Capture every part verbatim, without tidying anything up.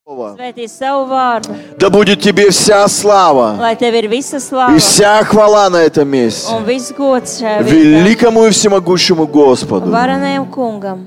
Svētī savu vārdu, Да будет тебе вся слава lai tev ir visa и slava вся хвала на этом месте. un viss gods šajā vietā. Великому и всемогущему Господу. Varenajam kungam.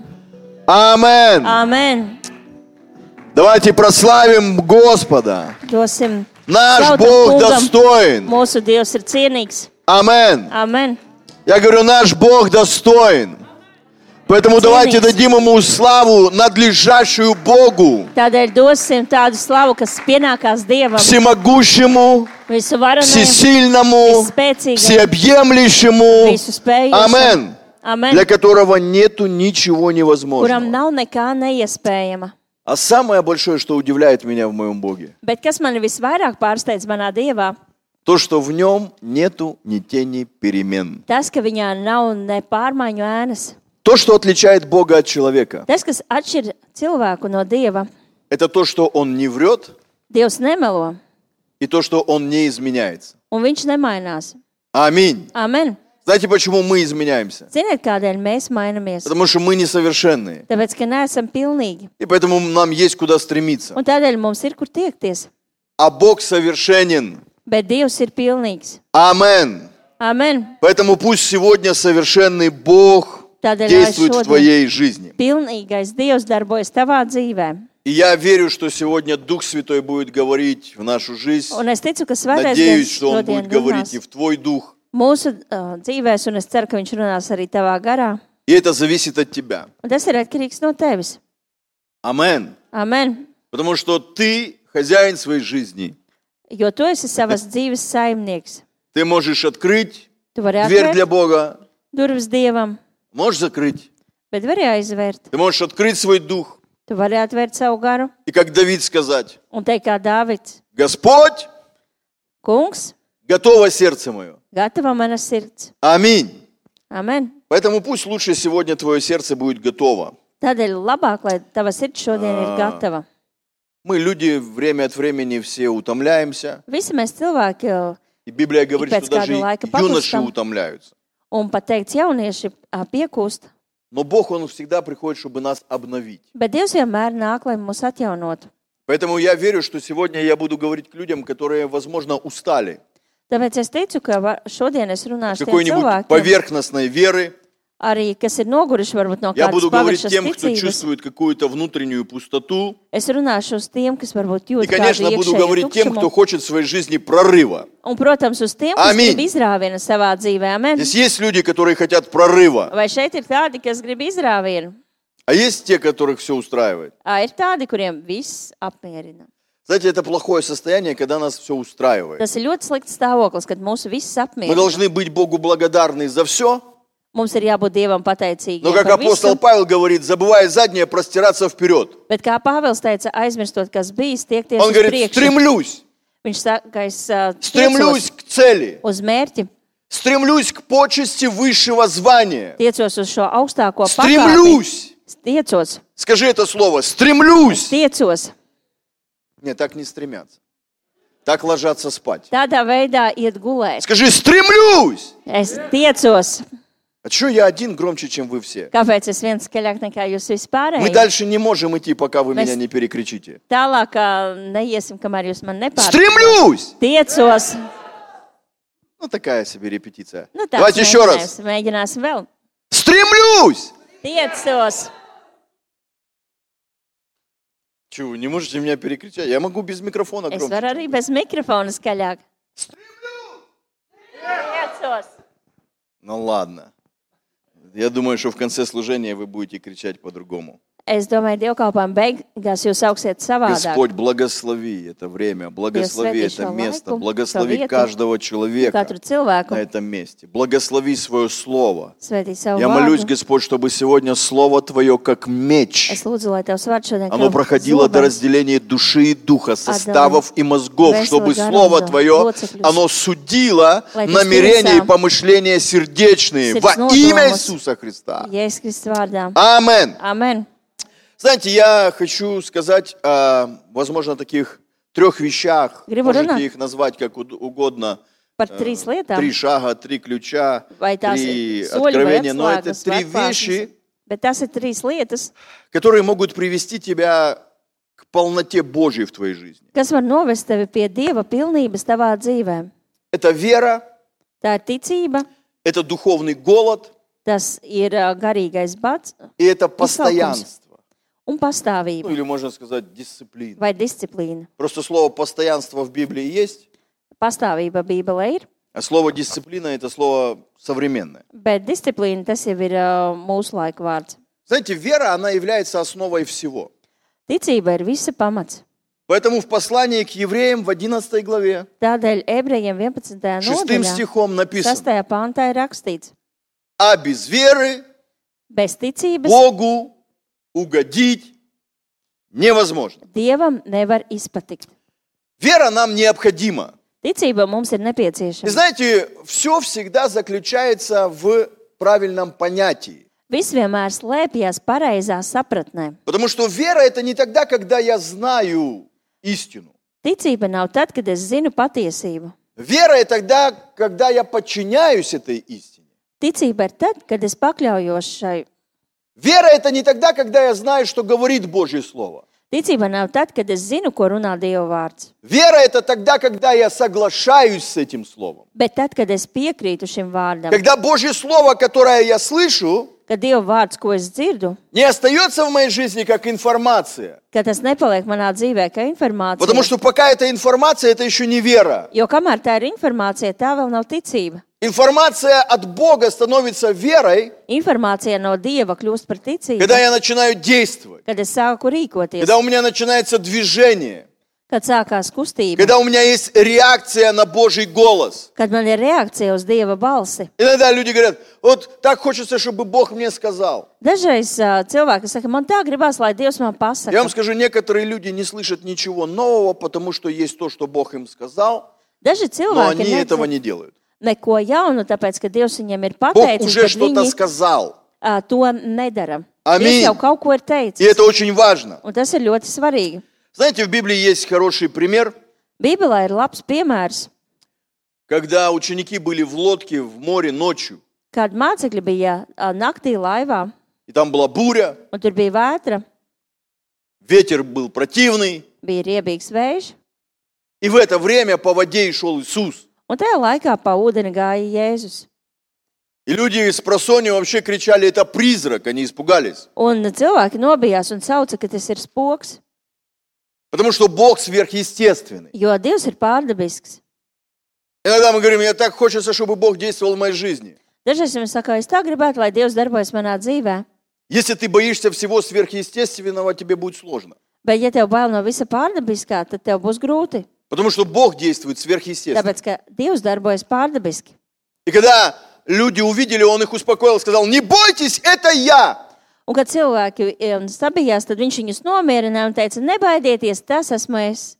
Амен. Amen. Давайте прославим Господа. Dosim Наш slavu tam Бог kungam. достоин. Mūsu Dievs ir cienīgs. Амен. Amen. Я говорю, наш Бог достоин. Поэтому давайте дадим Ему славу, надлежащую Богу, Tādēļ dosim tādu slavu, kas pienākās Dievam, всемогущему, visu varenajam, всесильному, visspēcīgam, всеобъемлющему. visu spējušam. Амен. Amen. Для которого нету ничего Kuram невозможного. nav nekā neiespējama. А самое большое, что удивляет меня в моем Боге, Bet kas mani visvairāk pārsteidz manā Dievā, то, что в Нем нету ни тени перемен. tas, ka viņā nav ne pārmaiņu ēnas. То, что отличает Бога от человека, Tas, kas atšķir cilvēku no Dieva, это то, что Он не врет, Dievs nemelo, и то, что Он не изменяется. un viņš nemainās. Аминь. Amen. Знаете, почему мы изменяемся? Ziniet, kādēļ mēs mainamies? Потому что мы несовершенные. Tāpēc, ka neesam pilnīgi. И поэтому нам есть куда стремиться. Un tādēļ mums ir, kur tiekties. А Бог совершенен. Bet Dievs ir pilnīgs. Амен. Amen. Поэтому пусть сегодня совершенный Бог Tādēļ, lai действует в šodien твоей жизни. pilnīgais Dievs darbojas tavā dzīvē. И я верю, что сегодня Дух Святой будет говорить в нашу жизнь. Un es ticu, ka svētais Надеюсь, Dievs что Он šodien будет говорить и runās в твой дух. mūsu uh, dzīvēs, un es ceru, ka viņš runās arī tavā garā. И это зависит от тебя. Un tas ir atkarīgs no tevis. Амен. Amen. Потому что ты хозяин своей жизни. Jo tu esi savas dzīves saimnieks. Ты можешь открыть Tu vari дверь для atvērt Бога, durvis Dievam, можешь закрыть. bet vari aizvērt. Ты можешь открыть свой дух. Tu vari atvērt savu garu И как Давид сказать: un teikt kā Dāvids. Господь, Kungs, готово сердце мое. gatava mana sirds. Аминь. Amen. Поэтому пусть лучше сегодня твое сердце будет готово. Tādēļ labāk, lai tava sirds šodien ir gatava. Мы, люди, время от времени все утомляемся. Visi mēs cilvēki, uh, И Библия говорит, pēc что даже kāda laika юноши pakustam. утомляются. un pat teikts jaunieši uh, piekūst, Но Бог, Он всегда приходит, чтобы нас обновить. bet Dievs vienmēr nāk, lai mūs atjaunotu. Поэтому я верю, что сегодня я буду говорить к людям, которые, возможно, устали. Tāpēc es ticu, ka va- šodien es runāšu tiem Какой-нибудь cilvēkiem, поверхностной веры. arī kas ir noguruši varbūt no Я kādas буду говорить paviršas тем, кто ticības. чувствует какую-то внутреннюю пустоту. Es runāšu uz tiem, kas varbūt И, jūt kādu конечно, буду iekšēju говорить тем, кто tukšumu. хочет в своей жизни прорыва. Un, protams, uz tiem, kas Amin. grib izrāvienu savā dzīvē. Amen. Здесь есть люди, которые хотят прорыва, Vai šeit ir tādi, kas grib izrāvienu? а есть те, которых все устраивает. Ā, ir tādi, kuriem viss apmierina. Знаете, это плохое состояние, когда нас все устраивает. Tas ir ļoti slikts stāvoklis, kad mūsu viss Мы apmierina. должны быть Богу благодарны за все, Mums ir jābūt Dievam pateicīgiem но, как par апостол visu. Павел говорит, забывая заднее, простираться вперед. Bet kā Pāvils teica, aizmirstot, kas bijis, tiekties Он uz говорит, priekšu. стремлюсь, Viņš saka, es uh, стремлюсь tiecos к цели, uz mērķi, стремлюсь к почести высшего звания. tiecos uz šo augstāko pakāpi. Стремлюсь. Tiecos, Скажи это слово, стремлюсь. tiecos. Нет, так не стремятся. Так ложатся спать. Tādā veidā iet gulēt. Скажи, стремлюсь. Es tiecos. А что я один громче, чем вы все? Kāpēc es viens skaļāk nekā jūs Мы vispārēji? дальше не можем идти, пока вы Mēs- меня не перекричите. Tālāk ā, neiesim, kamēr jūs man nepārtraucat. Стремлюсь! Tiecos. Ну, такая себе репетиция. Nu, tā, Давайте еще раз. Mēģināsim vēl. Стремлюсь! Tiecos. Чего, вы не можете меня перекричать? Я могу без микрофона Es громче. varu arī bez mikrofona skaļāk. Tiecos. Ну ладно. Я думаю, что в конце служения вы будете кричать по-другому. Es domāju, dievkalpojuma beigās jūs auksiet savādāk. Господь, благослови это время, благослови Dievs, это svētī šo место, laiku, благослови šo vietu, каждого человека Katru cilvēku на этом месте. Благослови свое слово. svētī savu Я молюсь, vārdu. Господь, чтобы сегодня слово Твое, как меч, Es lūdzu, lai Tavs vārds šodien оно kā проходило до zobens разделения души и духа, составов и мозгов, весело чтобы гаранту, Слово Твое, лоцеклюс. оно судило Lai tas намерения и tiesā помышления сердечные sirds во имя nodomus Иисуса Христа. Jēzus Kristus vārdā. Амен. Amen. Знаете, я хочу сказать, о, возможно, таких трех вещах. Gribu runāt. Можете их назвать как уд- угодно. Par trīs lietām. Три шага, три ключа, Vai tās три ir soļi vai откровения. Но это atslēgas три vai atklāsmes. вещи, Bet tas ir trīs lietas, которые могут привести тебя к полноте Божьей в твоей жизни. Kas var novest tevi pie Dieva pilnības tavā dzīvē? Это вера, Tā ir ticība, это духовный голод, tas ir ā, garīgais bats и это постоянство. un pastāvība Ну, или можно сказать дисциплина. vai disciplīna. Просто слово постоянство в Библии есть, Pastāvība Bībelē ir, а слово дисциплина это слово современное. bet disciplīna tas jau ir ā, mūsu laika vārds. Знаете, вера, она является основой всего. Ticība ir visa pamats. Поэтому в послании к евреям в одиннадцатой главе, Tādēļ ebrejiem vienpadsmitajā шестым nodaļā, стихом написано: sastajā pantā ir rakstīts, а без веры bez ticības Богу угодить невозможно. Dievam nevar izpatikt. Вера нам необходима. Ticība mums ir И nepieciešama. знаете, все всегда заключается в правильном понятии. Viss vienmēr slēpjas pareizā sapratnē. Потому что вера это не тогда, когда я знаю истину. Ticība nav tad, kad es zinu patiesību. Вера это тогда, когда я подчиняюсь этой истине. Ticība ir tad, kad es pakļaujos šai. Вера это не тогда, когда я знаю, что говорит Божье Слово. Ticība nav tad, kad es zinu, ko runā Dieva vārds. Вера это тогда, когда я соглашаюсь с этим Словом. Bet tad, kad es piekrītu šim vārdam, Когда Божье Слово, которое я слышу, kad Dieva vārds, ko es dzirdu, не остается в моей жизни как информация. ka tas nepaliek manā dzīvē kā informācija. Потому что пока это информация, это еще не вера. Jo kamēr tā ir informācija, tā vēl nav ticība. Информация от Бога становится верой, Informācija no Dieva kļūst par ticību, когда я начинаю действовать, kad es sāku rīkoties, когда у меня начинается движение, kad sākās kustība, когда у меня есть реакция на Божий голос. kad man ir reakcija uz Dieva balsi. Иногда люди говорят: вот так хочется, чтобы Бог мне сказал. Dažreiz ā, cilvēki saka, man tā gribās, lai Dievs man Я pasaka. вам скажу, некоторые люди не слышат ничего нового, потому что есть то, что Бог им сказал, Daži но cilvēki они этого nedzird не делают. neko jaunu, tāpēc, ka Dievs viņiem ir Бог pateicis, уже bet что-то viņi сказал. ā, to nedara. Аминь. Dievs jau kaut ko ir И teicis, это очень важно. un tas ir ļoti svarīgi. Знаете, в Библии есть хороший пример, Bībelē ir labs piemērs, когда ученики были в лодке в море ночью, kad mācekļi bija ā, naktī laivā, и там была буря, un tur bija vētra, ветер был противный, bija riebīgs vējš, и в это время по воде и шел Иисус. un tajā laikā pa ūdeni gāja Jēzus. И люди с просонья вообще кричали: это призрак, они испугались. Un cilvēki nobijās un sauca, ka tas ir spoks, Потому что Бог сверхъестественный. jo Dievs ir pārdabisks. Иногда мы говорим: мне так хочется, чтобы Бог действовал в моей жизни. Dažreiz mēs sakām, es tā gribētu, lai Dievs darbojas manā dzīvē, Если ты боишься всего сверхъестественного, тебе будет сложно. bet ja tev bail no visa pārdabiskā, tad tev būs grūti, Потому что Бог действует сверхъестественно. tāpēc, ka Dievs darbojas pārdabiski. И когда люди увидели, Он их успокоил, сказал: не бойтесь, это я. Un, kad cilvēki um, sabijās, tad viņš viņus nomierināja un teica, nebaidieties, tas esmu es.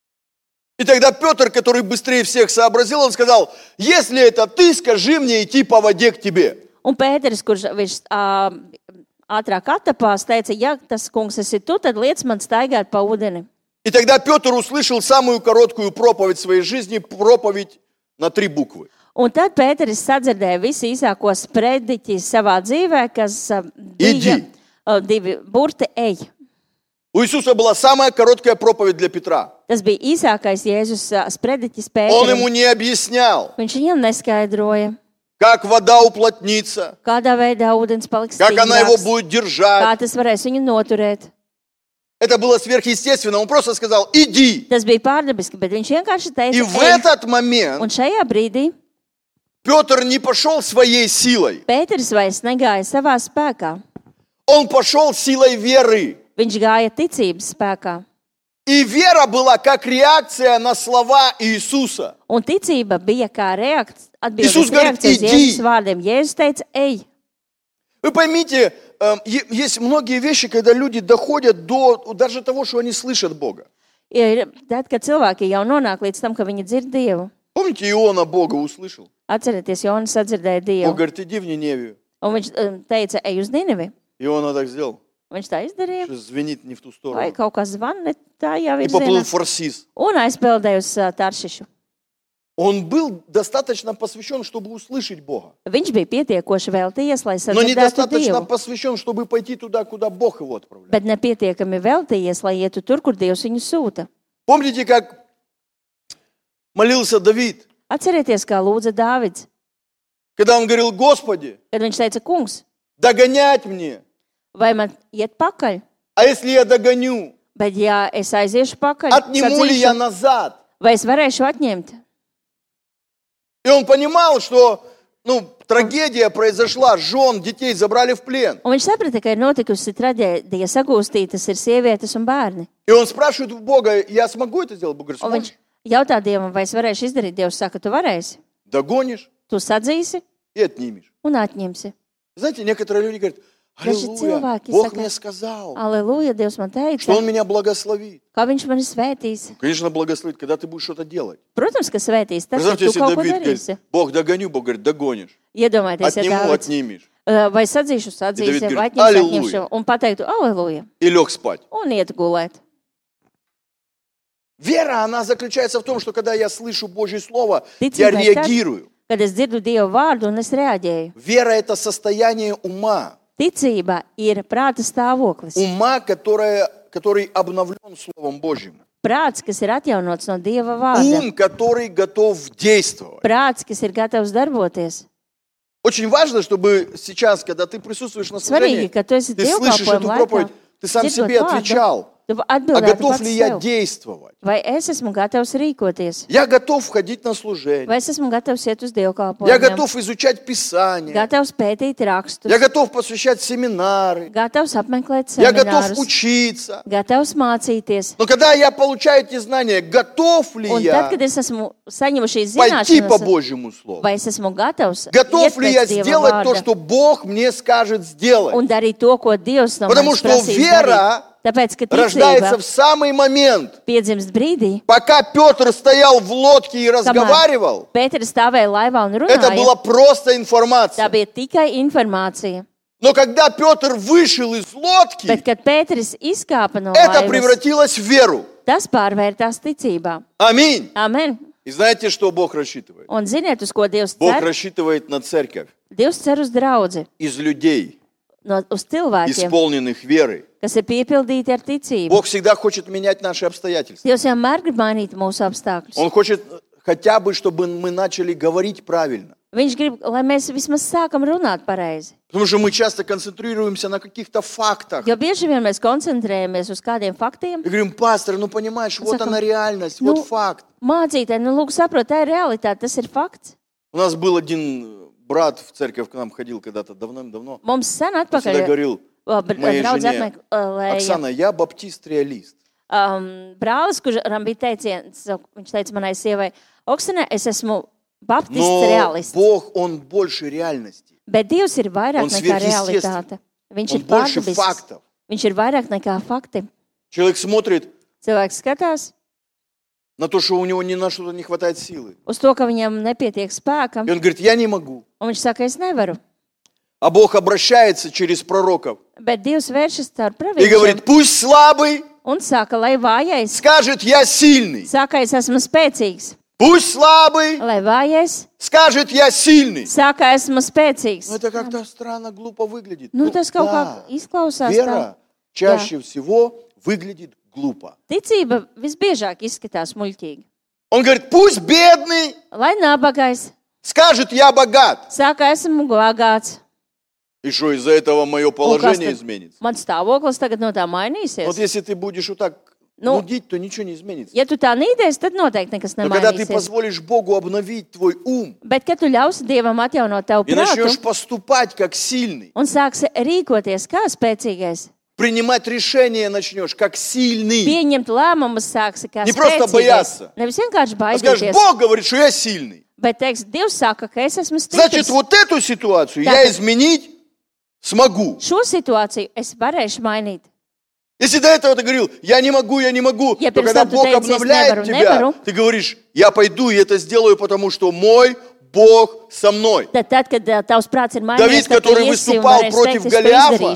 И тогда Петр, который быстрее всех сообразил, он сказал: если это ты, скажи мне идти по воде к тебе. Un Pēteris, kurš viņš uh, ātrāk attapās, teica, ja tas kungs esi tu, tad liec man staigāt pa ūdeni. И тогда Петр услышал самую короткую проповедь своей жизни, проповедь на три буквы. Un tad Pēteris sadzirdēja visu īsāko sprediķi savā dzīvē, kas uh, bija Idi. uh, divi burti ej. У Иисуса была самая короткая проповедь для Петра. Tas bija īsākais Jēzus uh, sprediķis Он ему Pēterim. не объяснял, Viņš viņam neskaidroja, как вода уплотнится, kādā veidā ūdens paliks как она его stingrāks, будет kā держать. tas varēs viņu noturēt. Это было сверхъестественно. Он просто сказал: иди. Tas bija pārdabiski, bet viņš vienkārši И teica, в ej. этот момент Un šajā brīdī Петр не пошел своей силой. Pēteris vairs negāja savā spēkā. Он пошел силой веры. Viņš gāja ticības spēkā. И вера была как реакция на слова Иисуса. Un ticība bija kā reakcija, Иисус atbildes говорит, reakcija uz «Иди». Jēzus vārdiem. Jēzus teica, ej. Вы поймите, э, е- есть многие вещи, когда люди доходят до даже того, что они слышат Бога. Ir tad, kad cilvēki jau nonāk līdz tam, ka viņi dzird Dievu. Помните, Иона Бога услышал? Atcerieties, Jonas sadzirdēja Он Dievu. говорит: иди в Ниневию. Un viņš um, teica, ej uz Ninevi. И он так сделал, Viņš tā izdarīja. что звенит не в ту Vai сторону. kaut kas zvana, ne tā jau И ir поплыл zina. в Фарсис. Un aizpeldēja uz uh, Taršišu. Он был достаточно посвящен, чтобы услышать Бога. Viņš bija pietiekoši veltījies, lai Но sadzirdētu недостаточно Dievu, посвящен, чтобы пойти туда, куда Бог его отправляет. bet nepietiekami veltījies, lai ietu tur, kur Dievs viņu sūta. Помните, как молился Давид, Atcerieties, kā lūdza Dāvids, когда он говорил: Господи, kad viņš teica, kungs, догонять мне. vai man iet pakaļ? А если я догоню, Bet ja es aiziešu pakaļ, отниму ли я sadzīšu, назад? vai es varēšu atņemt? И он понимал, что ну, трагедия произошла, жен, детей забрали в плен. Un viņš saprata, ka ir notikusi traģēdija, sagūstītas ir sievietes un bērni. И он спрашивает у Бога: я смогу это сделать? Бог говорит: Un viņš сможешь. jautā Dievam, vai es varēšu izdarīt. Dievs saka, tu varēsi. Догонишь Tu sadzīsi и отнимешь. un atņemsi. Знаете, некоторые люди говорят: Daži аллилуйя, cilvēki Бог saka, мне сказал, Aleluja, Dievs man что Он teica, меня благословит. kā viņš mani svētīs. Конечно, благословит, когда ты будешь что-то делать. Protams, ka svētīs tas, ka Представьте, tu если kaut ko Давид darīsi. говорит: Бог, догоню, Бог говорит: догонишь. Iedomājieties, ja Отниму, Dāvids, отнимешь. uh, vai sadzīšu, David sadzīsi, grib, vai atņemšu, "Aleluja." atņemšu, un pateiktu, Aleluja, И лег спать. un iet gulēt. Вера, она заключается в том, что когда я слышу Божье Слово, Ticība я ir tad, реагирую. kad es dzirdu Dievu vārdu un es reaģēju. Вера – это состояние ума. Ticība ir prāta stāvoklis. Ума, которая, который обновлен Словом Божьим. Prāts, kas ir atjaunots no Dieva vārda. Ум, который готов действовать. Prāts, kas ir gatavs darboties. Очень важно, чтобы сейчас, когда ты присутствуешь на служении, Svarīgi, ka tu esi ты слышишь эту dievkalpojuma проповедь, laikā, ты сам dzirdot себе vārdu, отвечал: tu а atbildētu готов pats ли я sev. действовать? Vai es esmu gatavs rīkoties? Я готов входить на служение. Vai es esmu gatavs iet uz Я dievkalpojumiem? готов изучать Писание. Gatavs pētīt rakstus. Я готов посвящать семинары. Gatavs apmeklēt Я готов seminārus. учиться. Gatavs mācīties. Но когда я получаю эти знания, готов ли Un я tad, kad es esmu saņēmuši šīs пойти по zināšanas, Божьему Слову? vai es esmu gatavs Готов iet ли я pēc Dieva сделать то, vārda что Бог мне скажет сделать? un darīt to, ko Dievs no Потому manis что prasīs вера darīt? Tāpēc, ka рождается ticība в самый момент, piedzimst brīdī, пока Петр стоял в лодке и разговаривал. Pēters stāvēja laivā un Это runāja. была просто Tā информация. bija tikai informācija. Но когда Петр вышел из лодки, Bet, kad Pēteris izkāpa no это laivas, превратилось в веру. tas pārvērtās ticībā. Аминь. Amen. И знаете, что Бог рассчитывает? Un ziniet, uz ko Dievs Бог cer? рассчитывает на церковь Dievs cer uz draudzi, из людей, no, uz cilvēkiem, исполненных верой. kas ir piepildīti ar ticību. Бог всегда хочет менять наши обстоятельства. Dievs vienmēr grib mainīt mūsu apstākļus. Он хочет хотя бы, чтобы мы начали говорить правильно. Viņš grib, lai mēs vismaz sākam runāt pareizi. Потому что мы часто концентрируемся на каких-то фактах. Jo bieži vien mēs koncentrējamies uz kādiem faktiem. И говорим: пастор, ну понимаешь, вот Sakam, она реальность, nu, вот факт. Mācītāji, nu lūk, saprot, tā ir realitāte, tas ir fakts. У нас был один брат в церковь, к нам ходил когда-то давным-давно. Mums sen Он всегда atpakaļ говорил: моей draudz жене: apmeklēja Оксана, я баптист-реалист. um, brālis, kuram bija teiciens, viņš teica manai sievai, Oksane, es esmu baptists Но realists. Бог, Он больше реальности. Bet Dievs ir vairāk Un nekā sверхъестественный. realitāte. Viņš Он ir больше pārdabisks. фактов. Viņš ir vairāk nekā fakti. Человек смотрит Cilvēks skatās на то, что у него ни на что-то не хватает силы. uz to, ka viņam nepietiek spēkam, И он говорит: я не могу. un viņš saka, es nevaru. А Бог обращается через пророков Bet Dievs vēršas caur и praviešiem говорит: пусть слабый un saka, lai vājais, скажет: я сильный. saka, es esmu spēcīgs. Пусть слабый Lai vājais, скажет: я сильный. saka, esmu spēcīgs. Но это как-то странно, глупо выглядит. Nu, Ну, tas kaut да, kā izklausās tā. вера чаще всего выглядит глупо. Ticība visbiežāk izskatās muļķīgi. Он говорит: пусть бедный Lai nabagais, скажет: я богат. saka, esmu bagāts. И что, из-за этого мое Un kas положение tad? изменится? Man stāvoklis tagad no tā mainīsies. Вот если ты будешь вот так Ну, нудить, то ничего не изменится. Ja tu tā nīdēsi, tad noteikti nekas Но когда ты nemainīsies. позволишь Богу обновить твой ум Bet, kad tu ļausi Dievam atjaunot tavu и начнешь prātu поступать как сильный, un sāksi rīkoties kā spēcīgais, принимать решения начнешь как сильный, pieņemt lēmumus sāksi kā Не просто spēcīgais. бояться. Nevis vienkārši а скажешь: baidīties, Бог говорит, что я сильный. bet teiks, Dievs saka, ka es esmu Значит, stiprs. вот эту ситуацию Так. я изменить смогу. Šo situāciju es varēšu mainīt. Если до этого ты говорил: я не могу, я не могу, Я то когда перестал Бог туда идти, обновляет nevaru, тебя, nevaru. ты говоришь: я пойду и это сделаю, потому что мой Бог со мной. Tad, tad kad uh, tavs prāts ir Давид, mainījies, tad tu который iesi un выступал varēsi против teikt, es to Голиафа, izdarīšu.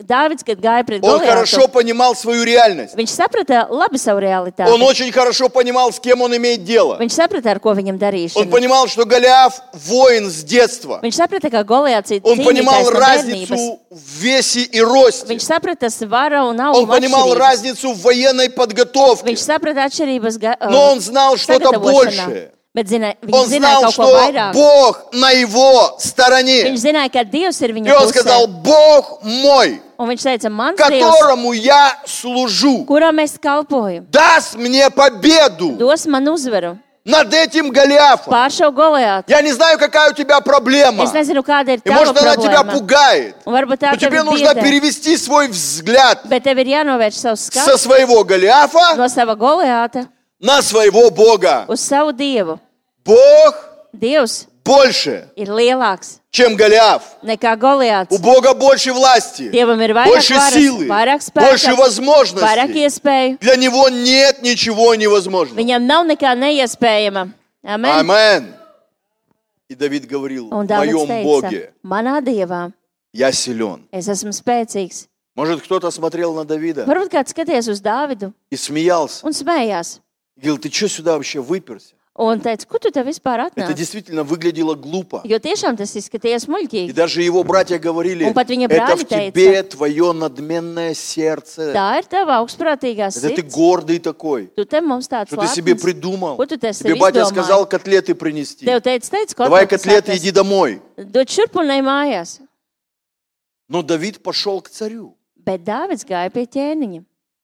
Dāvids, kad gāja pret Он Goliātu, хорошо понимал свою реальность. viņš saprata labi savu realitāti. Он очень хорошо понимал, с кем он имеет дело. Viņš saprata, ar ko viņam Он darīšana. понимал, что Голиаф воин с детства. Viņš saprata, ka Goliāts ir Он понимал cīnītājs no bērnības. разницу в весе и росте. Viņš saprata svara un Он auguma понимал atšķirības. разницу в военной подготовке. Viņš saprata atšķirības ga- Но он знал что-то sagatavošanā. большее. Bet zina, viņš Он zināja знал, kaut ko что vairāk. Бог на его стороне. Viņš zināja, ka Dievs ir И viņa он сказал, pusē. Бог мой, Un viņš teica, mans Dievs, которому я служу, kuram es kalpoju, даст мне победу dos man uzvaru над этим Голиафом. pār šo Goliātu. Я не знаю, какая у тебя проблема. Es nezinu, kāda ir И tava может, она тебя problēma. пугает. Un varbūt tā Но тебе tevi нужно biedē. перевести свой взгляд Bet tev ir jānovērš savs со skats своего Голиафа no sava Goliāta на своего Бога. uz savu Dievu. Бог Dievs больше, ir lielāks чем Голиаф. nekā У Goliāts. Бога больше власти, Dievam ir vairāk больше varas, силы, vairāk больше spēka, vairāk возможностей. iespēju. Для него нет ничего невозможного. Viņam nav nekā neiespējama. Amen. Амен. И Давид говорил, в Un Dāvids моем teica, Боге manā Dievā я силен. es esmu spēcīgs. Может, кто-то смотрел на Давида Varbūt kāds skaties uz Dāvidu и смеялся. un smējās. И говорил, ты что сюда вообще выперся? Un teica, kur tu te vispār Это atnāc? действительно выглядело глупо. Jo tiešām tas izskatījās И muļķīgi. даже его братья говорили, Un pat viņa это в brāļi teica, тебе твое надменное сердце. Tā ir tava augstprātīgā Это ты sirds. гордый такой. Tu te mums tāds Что ты себе lepns. придумал? Ko tu te sev Тебе батя izdomāji? сказал котлеты принести. Tev teica, teica, ko Давай котлеты, иди домой. Dod šurp un ej mājās. Но Давид пошел к царю. Bet Dāvids gāja pie ķēniņa.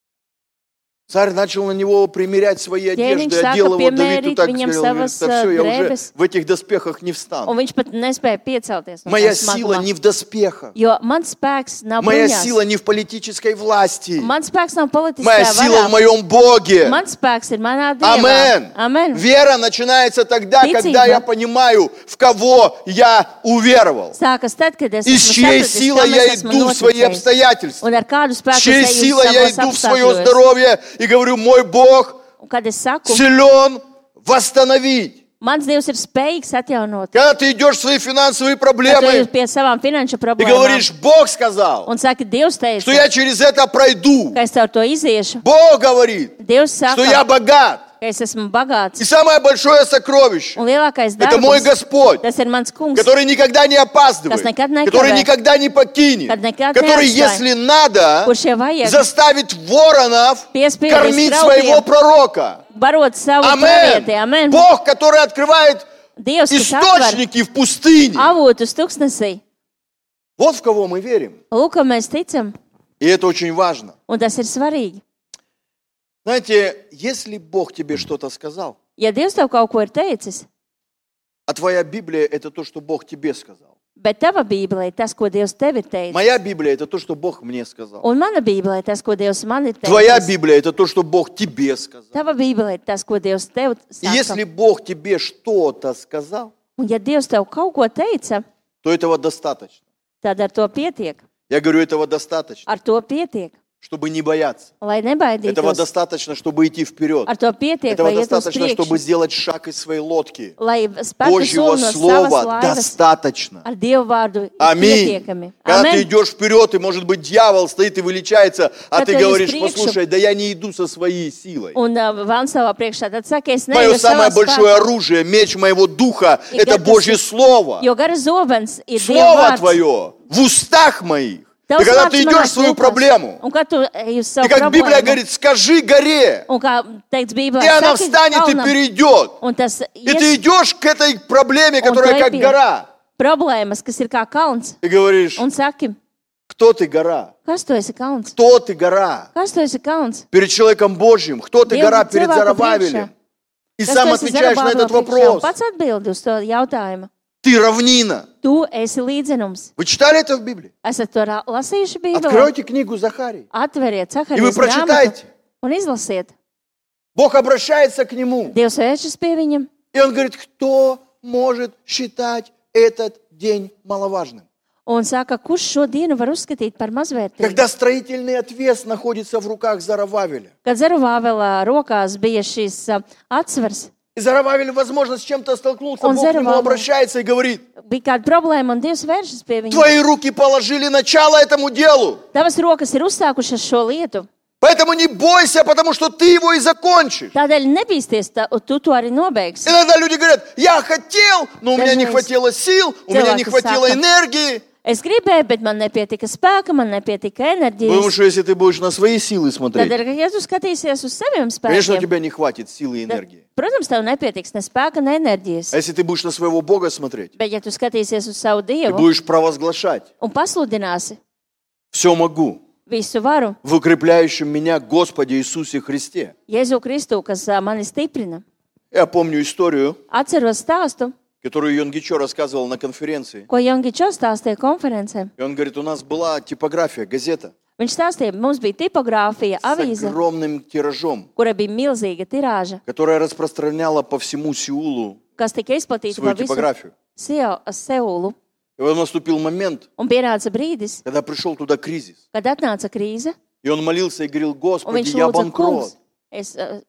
Царь начал на него примерять свои Ķēniņš одежды, sāka одел его Давиду piemērīt так, viņam говорил, говорит, savas да все, я уже drēbes. в этих доспехах не Un встану. viņš pat nespēja piecelties no Моя tā сила smaguma. не в доспехах. Jo mans spēks nav Моя bruņās. сила не в политической власти. Mans spēks nav Моя politiskajā сила в varā. моем Боге. Mans spēks ir manā Dievā. Амен. Amen. Вера начинается тогда, Ticība. когда я понимаю, в кого я уверовал. Sākas tad, kad es И с esmu чьей sapratis, силой kam я es esmu иду в свои noticējis. обстоятельства. Un ar kādu С spēku чьей es eju силой я savos иду в свое apstākļos. здоровье и говорю, мой Бог Un kad es saku, силен восстановить. mans Dievs ir spējīgs atjaunot. Когда ты идешь в свои финансовые Kad tu проблемы ej pie savām finanšu и problēmām говоришь, Бог сказал, un saki, Dievs teica, что я через это пройду. ka es caur to iziešu. Бог говорит, Dievs что я saka, богат. ka es esmu bagāts. И самое большое сокровище Un lielākais – это мой darbs, Господь, tas ir mans kungs, который никогда не опаздывает, Kas nekad nekavē. который никогда не покинет, Kad nekad который, neatstāj. если надо, kurš jau vajag заставит воронов Piespiedīs кормить krautiem. своего пророка. barot savu Амен. pravieti. Amen. Бог, который открывает Dievs, kas atver источники в пустыне. avotus tuksnesī. Вот в кого мы верим. Lūk, kā mēs ticam, И это очень важно. un tas ir svarīgi. Знаете, если Бог тебе что-то сказал, Ja Dievs tev kaut ko ir teicis, а твоя Библия – это то, что Бог тебе сказал. bet tava Bībele ir tas, ko Dievs tev ir teicis, Моя Библия – это то, что Бог мне сказал. un mana Bībele ir tas, ko Dievs man ir Твоя teicis. Библия – это то, что Бог тебе сказал. Tava Bībele ir tas, ko Dievs tev И если saka. Бог тебе что-то сказал, Un ja Dievs tev kaut ko teica, то этого достаточно. tad ar to pietiek. Я говорю, этого достаточно, Ar to pietiek, чтобы не бояться. lai Этого nebaidītos. достаточно, чтобы идти вперед. Ar to pietiek, Этого lai iet uz достаточно, чтобы priekšu, сделать шаг из своей лодки. lai spētu Божьего soli no savas Слова laivas достаточно. ar Dievu vārdu ir Аминь. pietiekami. Когда ты Amen. идешь вперед, и, может быть, дьявол стоит и величается, а Kad ты tu ej uz говоришь, priekšu. послушай, да я не иду со своей силой. Un uh, vēlams savā priekšā, tad saka, es Мое neju самое savā большое spēkā, оружие, меч моего духа, И это gar tas Божье ir- Слово. jo gara zobens ir Dieva Слово vārds. Твое в устах моих. И Tavs когда vārds ты manās идешь в свою lūpās. проблему, Un kad tu ej uz и savu как Библия problēmu, говорит, скажи горе, un kā teikts Bībelē, и она saki встанет и kalnam, перейдет. un tas И ты ies идешь к этой проблеме, un tu которая ej как pie гора. problēmas, kas ir kā kalns, Ты говоришь, un saki, кто ты гора? kas tu esi kalns? Кто ты гора? Kas tu esi kalns? Перед человеком Божьим. Кто ты Dieva гора перед cilvēka Зарававелем? И Kas сам tu esi отвечаешь на Zarabābela этот priekšā? Un вопрос. Pats atbildi uz to jautājumu. Ты равнина. Tu esi līdzenums. Вы читали это в Библии? Esat to ra- lasījuši Bībelē? Откройте книгу Захарии. Atveriet И вы Saharijas grāmatu прочитайте. un izlasiet. Бог обращается к нему. Dievs vēršas pie viņam. И он говорит, кто может считать этот день маловажным? Un saka, kurš šo dienu var uzskatīt par mazvērtīgu? Когда строительный отвес находится в руках Зарававеля. Kad Zaruvāvela rokās bija šis uh, atsvars, И Зарававель, возможно, с чем-то столкнулся, Он Бог к нему Зарававель. обращается и говорит: Bija kāda problēma, un Dievs vēršas pie viņa. твои руки положили начало этому делу. Tavas rokas ir uzsākušas šo lietu. Поэтому не бойся, потому что ты его и закончишь. Tādēļ nebīsties, tā, tu to arī nobeigsi. Иногда люди говорят: я хотел, но у меня не Dažreiz хватило сил, у меня не cilvēki хватило saka, энергии. Es gribēju, bet man nepietika spēka, man nepietika Потому enerģijas. что если ты будешь на свои силы смотреть, Tādēļ, ka, ja tu skatīsies uz saviem конечно, у spēkiem, тебя не хватит силы и tad, энергии. protams, tev nepietiks ne spēka, ne enerģijas. А если ты будешь на своего Бога смотреть, Bet, ja tu skatīsies uz savu ты Dievu будешь провозглашать: un pasludināsi все могу visu varu в укрепляющем меня Господе Иисусе Христе. Jēzu Kristu, kas ā, mani stiprina. Я помню историю, Atceros stāstu, которую Йонгичо рассказывал на конференции. ko Jongičo stāstīja konferencē. И он говорит: у нас была типография, газета Viņš stāstīja, mums bija tipogrāfija, с avīze, огромным тиражом, kura bija milzīga tirāža, которая распространяла по всему Сеулу kas tika izplatīta свою pa visu типографию. Seo- Seulu. И вот наступил момент, Un pienāca brīdis, когда пришел туда кризис. kad atnāca krīze, И он молился и говорил: un Господи, viņš я lūdza, банкрот, kungs, es, ā,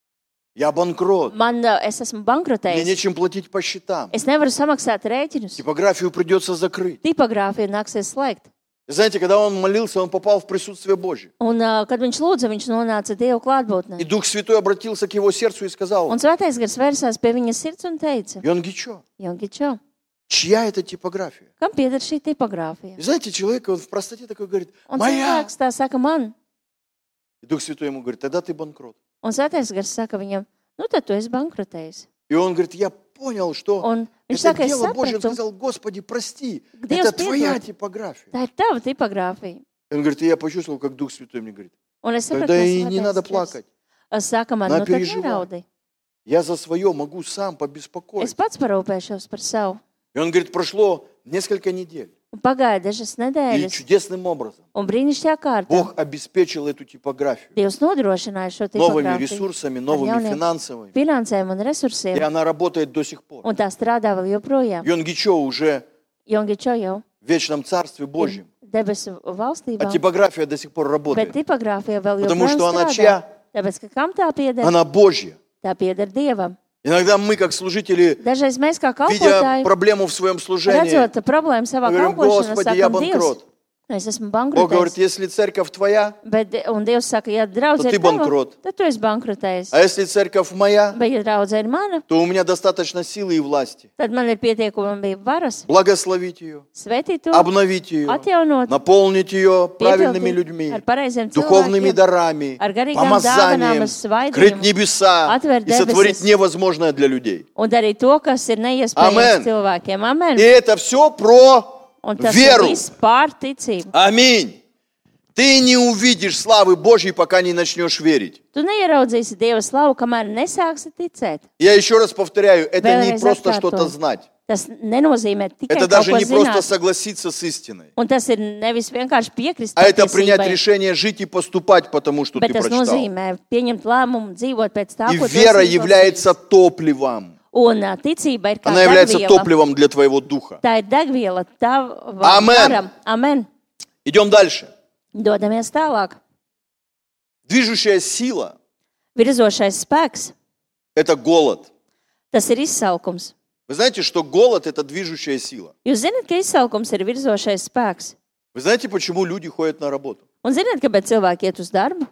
я банкрот, man, ā, es esmu мне bankrotējis, нечем платить по счетам, es nevaru samaksāt rēķinus, типографию придется закрыть. tipogrāfiju nāksies slēgt. И знаете, когда он молился, он попал в присутствие Божье. Un, ā, kad viņš lūdza, viņš nonāca Dievu И klātbūtnē. Дух Святой обратился к его сердцу и сказал: Un svētais gars vērsās pie viņa sirds un teica, Йонгичо, Jongičo, чья это типография? kam pieder šī tipogrāfija? И знаете, человек он в простоте такой говорит: Un моя. cilvēks tā saka man, И Дух Святой ему говорит: тогда ты банкрот. un svētais gars saka viņam, nu tad tu esi bankrotējis. И он говорит: я понял, что Un viņš это saka, es дело Божье. Он sapratu, сказал: Господи, прости, Dievs это твоя piedod. типография. Tā ir tava tipogrāfija. И он говорит: и я почувствовал, как Дух Святой мне говорит: Un es sapratu, тогда ka и не svētais надо gars плакать. saka man, Nā nu tad переживай. neraudi. Я за свое могу сам Es побеспокоить. pats parūpēšos par savu. И он говорит: прошло несколько недель. Un pagāja dažas И nedēļas, чудесным образом un brīnišķīgā kārtā Бог обеспечил эту типографию Dievs nodrošināja šo новыми tipogrāfiju ресурсами, ar новыми jauniem финансовыми. finansēm un И resursiem, она работает до сих пор. un tā strādā vēl joprojām. Йонгичо уже Jongičo jau в вечном Царстве ir Божьем. debesu А valstībā, типография до сих пор bet работает. tipogrāfija vēl Потому joprojām что она strādā. чья? Tāpēc, ka kam tā pieder? Она Божья. Tā pieder Dievam. Иногда мы, как служители, Dažreiz mēs kā видя kalpotāji, проблему в своем служении, redzot problēmu savā мы говорим: kalpošanā, Господи, я sakam, Dievs, банкрот. es esmu Бог говорит: bankrotējis. если церковь твоя, Bet, un Dievs saka, ja draudze Tu ir ты tava, bankrot. tad tu esi bankrotējis. а если церковь моя, Bet, ja draudze ir mana, то у меня достаточно силы и власти tad man ir pietiekuma bija varas благословить ее, svētīt to, обновить ее, atjaunot, наполнить ее правильными piepildīt людьми, ar pareiziem духовными cilvēkiem, дарами, ar garīgām dāvanām, помазанием, ar svaidījumu, открыть небеса atvērt и сотворить debesis невозможное для людей. un darīt to, kas ir neiespējams Amen. cilvēkiem. Amen. И это все про Un tas веру. ir viss pār ticību. Аминь. Ты не увидишь славы Божьей, пока не начнешь верить. Tu neieraudzīsi Dieva slavu, kamēr nesāksi ticēt. Я еще раз повторяю, это не Vēlreiz просто atkārtoju. что-то знать. Tas nenozīmē tikai Это kaut даже ko не просто zināt. согласиться с истиной, Un tas ir nevis vienkārši piekrist а это принять patiesībai, решение жить и поступать, потому что ты bet tas прочитал. nozīmē pieņemt lēmumu, dzīvot pēc tā, И ko tu вера esi является izlasījis. топливом. Un ā, ticība ir kā Она является degviela. топливом для твоего духа. Tā ir degviela tavam Amen. varam. Amen. Идем дальше. Dodamies tālāk. Движущая сила Virzošais spēks, – это голод. tas ir izsaukums. Вы знаете, что голод – это движущая сила. Jūs zināt, ka izsaukums ir virzošais spēks. Вы знаете, почему люди ходят на работу? Un zināt, kāpēc cilvēki iet uz darbu?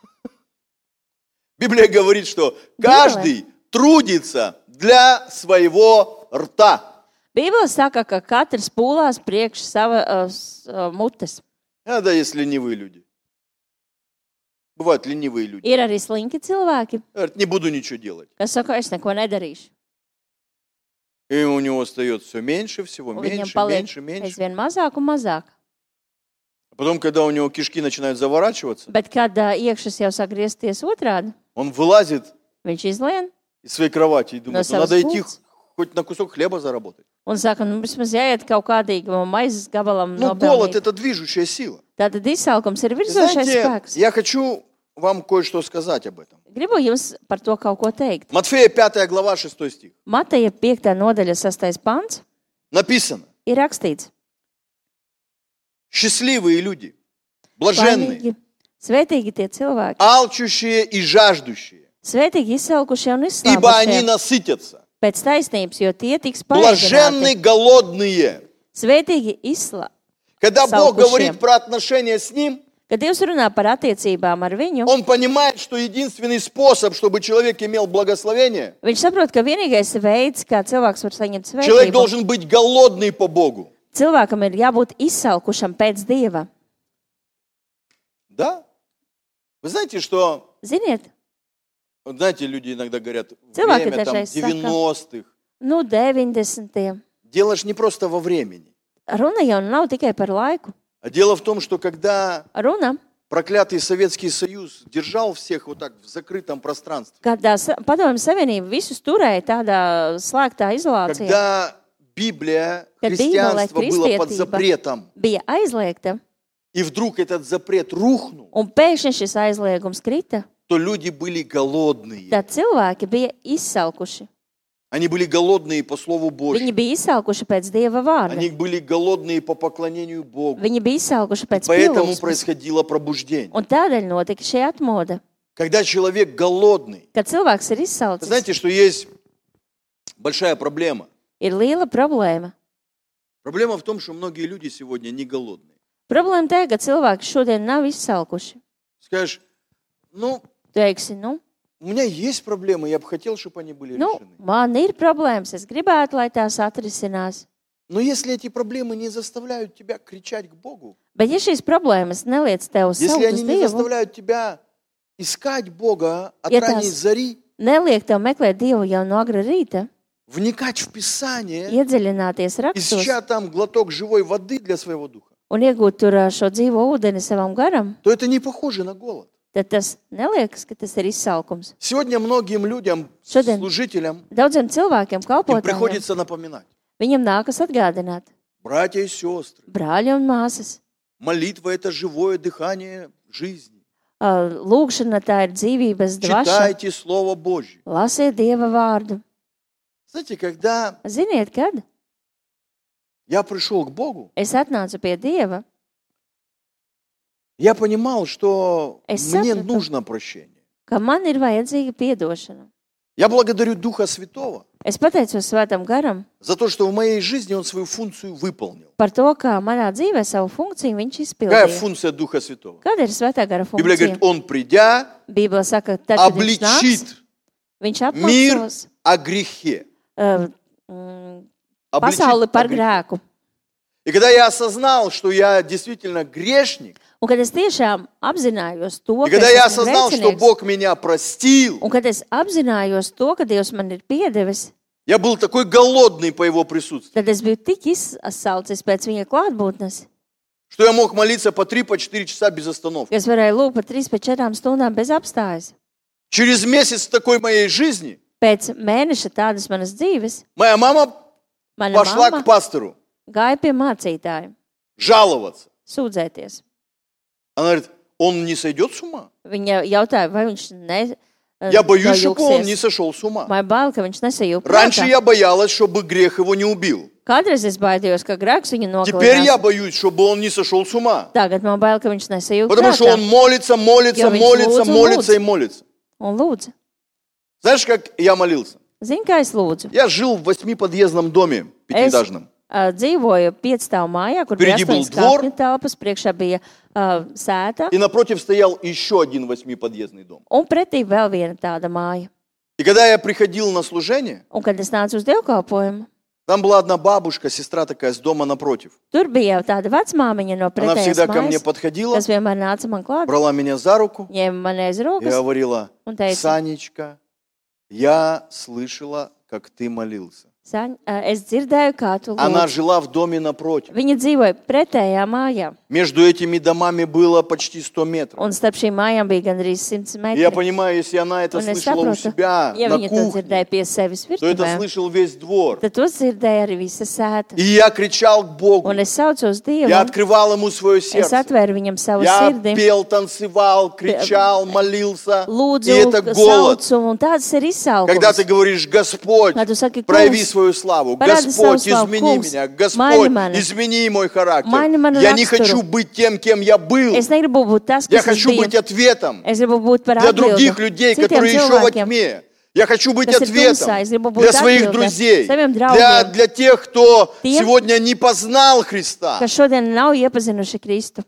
Библия говорит, что каждый трудится для своего рта. Bībele saka, ka katrs pūlās priekš sava uh, s- uh, mutes. Это есть ленивые люди. Бывают ленивые люди. Ir arī slinki cilvēki, Говорят: не буду ничего делать. kas saka, es neko nedarīšu. И у него остается все меньше, всего Un viņam меньше, paliek меньше, меньше. aizvien mazāk un mazāk. А потом, когда у него кишки начинают заворачиваться, Bet, kad uh, iekšas jau sāk griezties otrādi, он вылазит viņš izlien из своей кровати и думает: No ну, надо savas идти gultas. хоть на кусок хлеба заработать. un saka, nu, vismaz jāiet kaut kādīgam maizes gabalam Ну, голод – nopelnīt. это движущая сила. Tātad izsaukums ir virzošais Знаете, spēks. я хочу вам кое-что сказать об этом. Gribu jums par to kaut ko teikt. Матфея пятая глава, шестой стих. Mateja piekta nodaļa sastais pants Написано: ir rakstīts. счастливые люди, блаженные, Laimīgi, svētīgi tie cilvēki, алчущие и жаждущие, Svētīgi izsalkušie un ибо они izslāpušie насытятся. pēc taisnības, jo tie tiks Блаженны paēdināti. голодные. Svētīgi izslā. Когда Бог Салкушем. говорит про отношения с Ним, Kad Dievs runā par attiecībām ar viņu, Он понимает, что единственный способ, чтобы человек имел благословение, viņš saprot, ka vienīgais veids, kā cilvēks var saņemt человек svētību, должен быть голодный по Богу. cilvēkam ir jābūt izsalkušam pēc Dieva. Да? Вы знаете, что, Ziniet, вот знаете, люди иногда говорят, Cilvēki время там dažreiz saka. девяностых. nu, deviņdesmitiem. Дело ж не просто во времени. Runa jau nav tikai par laiku. А дело в том, что когда Runa, проклятый Советский Союз держал всех вот так в закрытом пространстве, kad uh, Padomju Savienība visus turēja tādā slēgtā izolācijā, когда Библия, Kad христианство Bībele, было под kristietība запретом, bija aizliegta, и вдруг этот запрет рухнул, un pēkšņi šis aizliegums krita, то люди были голодные. tad cilvēki bija izsalkuši. Они были голодные по Слову Viņi Божьему. bija izsalkuši pēc Dieva vārda. Они были голодные по поклонению Богу. Viņi bija izsalkuši pēc Поэтому pielūgsmes. происходило пробуждение. Un tādēļ notika šī atmoda. Когда человек голодный, Kad cilvēks ir вы izsalcis, знаете, что есть большая проблема. ir liela problēma. Проблема в том, что многие люди сегодня не голодные. Problēma tā, ka cilvēki šodien nav izsalkuši. Скажешь, ну, Teiksi, nu, у меня есть проблемы, я бы хотел, чтобы они были nu, решены. man ir problēmas, es gribētu, lai tās atrisinās. Но если эти проблемы не заставляют тебя кричать к Богу, Bet ja šīs problēmas neliec tev если saukt они uz не Dievu, заставляют тебя искать Бога от Ja ранней tās- зари, neliek tev meklēt Dievu jau no agra rīta, вникать в Писание, iedziļināties rakstos ища там глоток живой воды для своего духа, un iegūt tur ā, šo dzīvo ūdeni savam garam, то это не похоже на голод. tad tas neliekas, ka tas ir izsalkums. Сегодня многим людям, Šodien служителям, daudziem cilvēkiem, им kalpotājiem, приходится напоминать. viņam nākas atgādināt. Братья и сестры, Brāļi un māsas, молитва – это живое дыхание жизни. ā, lūgšana tā ir dzīvības dvaša. Читайте Слово Божье. Lasiet Dieva vārdu. Знаете, когда Ziniet, kad я пришел к Богу, es atnācu pie Dieva, я понимал, что Es мне sapratu. нужно прощение. ka man ir vajadzīga piedošana. Я благодарю Духа Святого Es pateicos Svētam garam за то, что в моей жизни Он свою функцию выполнил. par to, kā manā dzīvē savu funkciju viņš Какая izpildīja. функция Духа Святого? Kāda ir Svētā gara Библия funkcija? говорит, Он, придя, Bībele saka, tad, kad viņš nāks, обличит viņš мир atmaksās о грехе. uh, mm, Обличит pasauli о par грехе. grēku. И когда я осознал, что я действительно грешник, Un kad es tiešām apzinājos to, и ka когда es я esmu осознал, что grēcinieks, Бог меня простил, un kad es apzinājos to, ka Dievs man ir piedevis, я был такой голодный по Его присутствию, tad es biju tik izsalcis pēc viņa klātbūtnes, что я мог молиться по три, по четыре часа без остановки. ka es varēju lūgt par trīs, pēc četrām stundām bez apstājas. Через месяц такой моей жизни Pēc mēneša tādas manas dzīves, моя мама mana пошла к mamma пастору gāja pie mācītāja, жаловаться. sūdzēties. Она говорит, он не сойдет с ума? Viņa jautāja, vai viņš ne, Я боюсь, чтобы он не sajūgsies, сошел с ума. vai bail, ka viņš nesajūg Раньше prātā. я боялась, чтобы грех его не убил. Kādreiz es baidījos, ka grēks viņu Теперь я nogalinās. боюсь, чтобы он не сошел с ума. Tagad man bail, ka viņš nesajūg Потому что он prātā молится, молится, Я ведь молится, лūdzu, молится лūdzu. и молится. un lūdzu. Знаешь, как я молился? Zini, kā es lūdzu? Я жил в восьмиподъездном доме, Es пятиэтажном. uh, dzīvoju piecstāvu mājā, kur bija Впереди был astoņas двор. kāpņu telpas, priekšā bija uh, sēta, И напротив стоял еще один восьмиподъездный дом. un pretī vēl viena tāda māja. И когда я приходил на служение, Un, kad es nācu uz dievkalpojumu, там была одна бабушка, сестра такая, с дома напротив. tur bija jau tāda vecmāmiņa no Она pretējās всегда ко мне mājas, подходила, kas vienmēr nāca man klāt, брала меня за руку ņēma mani aiz и rokas говорила, un teica, Санечка, я слышала, как ты молился. Saņ, uh, es dzirdēju, kā tu Она lūdzi. жила в доме напротив. Viņa dzīvoja pretējā mājā, Между этими домами было почти сто метров. un starp šīm mājām bija gandrīz simts И я metri. понимаю, если она это Un es слышала у saprotu, себя ja на viņa to кухне, dzirdēja pie sevis то это virtuvē, слышал весь двор. tad to dzirdēja arī visa sēta. И я кричал к Богу. Un es saucu uz Dievu, Я открывал ему свое es сердце. atvēru viņam savu Я sirdi, пел, танцевал, кричал, молился. И lūdzu, это голод. saucu, un tāds ir Когда izsaukums. ты говоришь, Господь, Kad tu saki, прояви kungs, свою славу. Паради Господь, savu slavu. измени Kungs, меня. maini Господь, mani. измени мой характер. Maini manu Я не raksturu. хочу быть тем, кем я был. Es negribu būt tas, Я kas es хочу biju. быть ответом Es gribu būt par для atbildi других людей, citiem которые еще во cilvēkiem. тьме. Я хочу быть Kas ir ответом tumsā. Es gribu būt для своих atbilde друзей, saviem для, draugiem, для тех, кто Tiem, сегодня не познал Христа. kas šodien nav iepazinuši Kristu.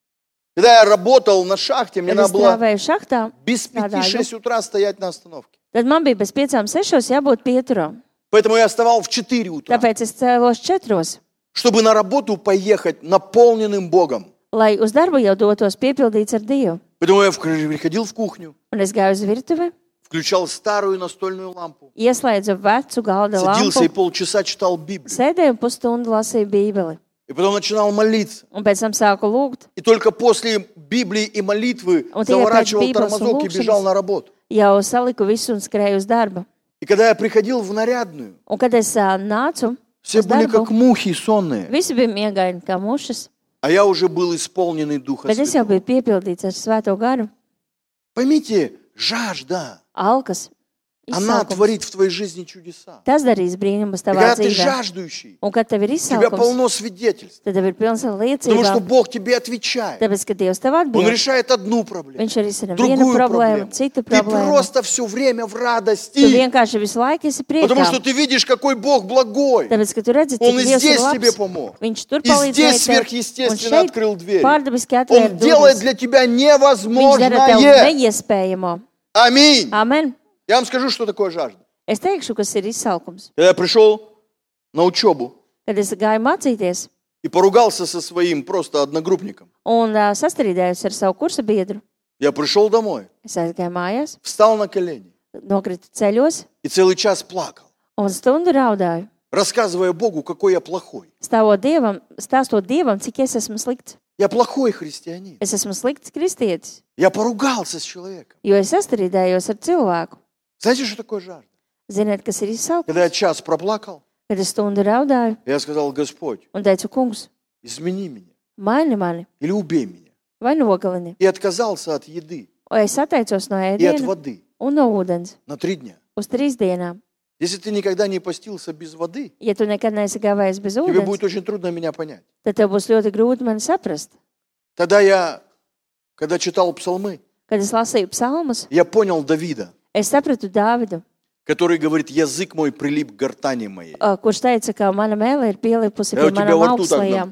Когда я работал на шахте, мне Kad надо es было strādāju šahtā, без пяти strādāju, шесть утра стоять на остановке. tad man bija bez piecām sešos jābūt pieturā. Поэтому я вставал в четыре утра, Tāpēc es cēlos četros, чтобы на работу поехать наполненным Богом. lai uz darbu jau dotos piepildīts ar Dievu. Поэтому я в- приходил в кухню, Un es gāju uz virtuvi, включал старую настольную лампу, ieslēdzu vecu galda садился и lampu, полчаса читал Библию. sēdēju un pusstundu lasīju Bībeli. И потом начинал молиться. Un pēc tam sāku lūgt. И только после Библии и молитвы Вот я заворачивал опять Библию тормозок и слушаю. бежал на работу. Jau saliku visu un skrēju uz darbu. И когда я приходил в нарядную, Un kad es ā, nācu все uz были darbu, как мухи сонные, visi bija miegaini kā mušas, а я уже был исполненный Духа bet es jau Святого. biju piepildīts ar Svēto garu. Поймите, жажда, Alkas, она izsalkums. творит в твоей жизни чудеса. Tas darīs brīnumus И tavā когда ты dzīvē. жаждущий, Un kad tev ir у тебя izsalkums, полно свидетельств. tad tev ir pilns ar Потому что liecībām. Бог тебе отвечает. Tāpēc, ka Dievs tev Он atbild, решает одну проблему, Viņš arī risina vienu другую problēmu, проблему. citu Ты problēmu. просто все время в Tu радости, vienkārši visu laiku esi потому priekā. что ты видишь, какой Bог благой. Tāpēc, ka tu redzi, Он cik и Dievs ir здесь тебе labs. помог. Viņš tur И palīdzēja здесь tev. Un сверхъестественно šeit открыл дверь. pārdabiski Он atvēra делает durvis. для тебя Viņš dara tev невозможное. neiespējamo. Аминь. Amen. Я вам скажу, что такое жажда. Es teikšu, kas ir izsalkums. Когда я пришел на учебу Kad es gāju mācīties и поругался со своим просто одногруппником, un uh, sastrīdējos ar savu kursa biedru, я пришел домой, es aizgāju mājās, встал на колени nokritu ceļos и целый час плакал, un stundu raudāju. рассказывая Богу, какой я плохой. Stāvot Dievam, stāstot Dievam, cik es esmu slikts. Я плохой христианин. Es esmu slikts kristietis, Я поругался с человеком. jo es sastrīdējos ar cilvēku. Знаете, что такое жажда? Ziniet, kas ir izsalkums? Когда я час проплакал, Kad es stundu raudāju я сказал: Господь, un teicu, kungs, измени меня maini mani или убей меня. vai nogalini. И отказался от еды O es atteicos no и от ēdiena воды un no ūdens на три дня. uz trīs dienām. Если ты никогда не постился без воды, Ja tu nekad neesi gājis bez тебе ūdens, будет очень трудно меня понять. tad tev būs ļoti grūti mani saprast. Тогда я, когда читал псалмы, Kad es lasīju psalmus, я понял Давида, es sapratu Dāvidu, который говорит: язык мой прилип к гортани моей. ā, kurš teica, ka mana mēlē ir pielipusi Ja pie у тебя manām во рту так, augslējām,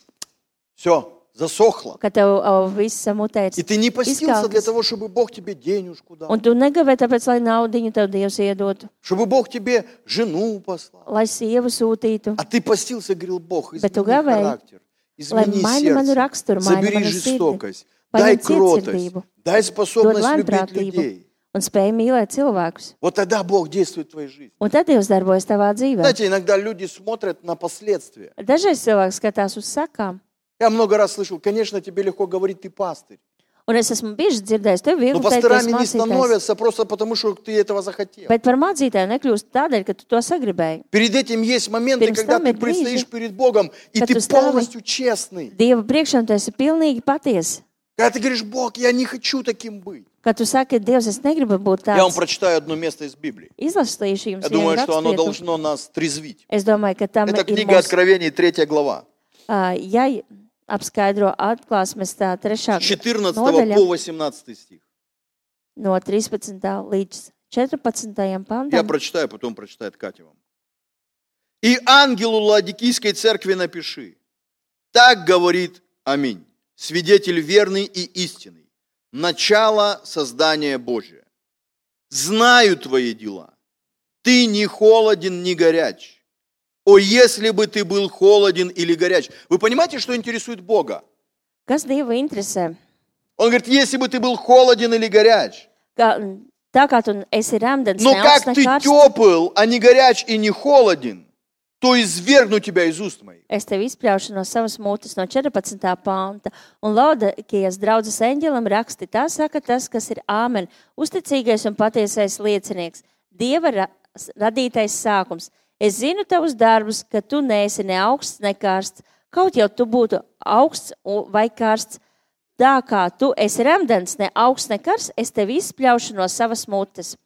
Все, засохло. ka tev ā, viss mutē И ir ты не постился для izkalkas. того, чтобы Бог тебе денежку дал, Un tu negavēji tāpēc, lai naudiņu tev Dievs iedotu, чтобы Бог тебе жену послал. lai sievu sūtītu, А ты постился, говорил Бог: Bet tu измени gavēji, характер, lai измени maini manu сердце, raksturu, maini забери manu sirdi, жестокость, дай paņem кротость, cietsirdību, дай dod способность любить lēnprātību людей. un spēj mīlēt cilvēkus. Вот тогда Бог действует в твоей жизни. Un tad Dievs darbojas tavā dzīvē. Знаете, иногда люди смотрят на последствия. Dažreiz cilvēks skatās uz sakām. Я много раз слышал: конечно, тебе легко говорить, ты пастырь. Un es esmu bieži dzirdējis, tev Но viegli teikt, ka пасторами esi не mācītājs. становятся просто потому, что ты этого захотел. Bet par mācītāju nekļūst tādēļ, ka tu to sagribēji. Перед этим есть моменты, Pirms когда tam ты ir brīži, предстоишь перед Богом, и kad ты tu stāvi полностью честный. Dieva priekšā, un tu esi pilnīgi patiesi. Когда ты говоришь: Бог, я не хочу таким быть. Kad tu saki, Dievs, es negribu būt Я вам tāds. прочитаю одно место из Библии. Izlasīšu jums Я vienu думаю, что оно rakstvietu. должно нас трезвить. Es domāju, ka tam Это ir книга mūsu, Откровений, третья глава. ā, ja apskaidro atklāsmes tā trešā С четырнадцатого nodaļa по восемнадцатый стих. no trīspadsmitā līdz četrpadsmitajam Я pantam. прочитаю, потом прочитает Катя вам. «И ангелу Ладикийской церкви напиши: так говорит Аминь, свидетель верный и истинный, начало создания Божия. Знаю твои дела. Ты не холоден, не горяч. О, если бы ты был холоден или горяч». Вы понимаете, что интересует Бога? Kas Dievu interesē? Он говорит: если бы ты был холоден или горяч. Ka, tā kā tu esi remdens, Но ne как augsts, ты ne karsts, тепл, а не горяч и не холоден, то извергну тебя из уст моих. es tevi izpļaušu no savas mutes, no četrpadsmitā panta. Un Laodikijas draudzes eņģelim raksti, tā saka tas, kas ir āmen, uzticīgais un patiesais liecinieks, Dieva ra radītais sākums. Es zinu tavus darbus, ka tu neesi ne augsts, ne karsts, kaut jau tu būtu augsts vai karsts. Tā kā tu esi remdens, ne augsts, ne karsts, es tevi izpļaušu no savas mutes.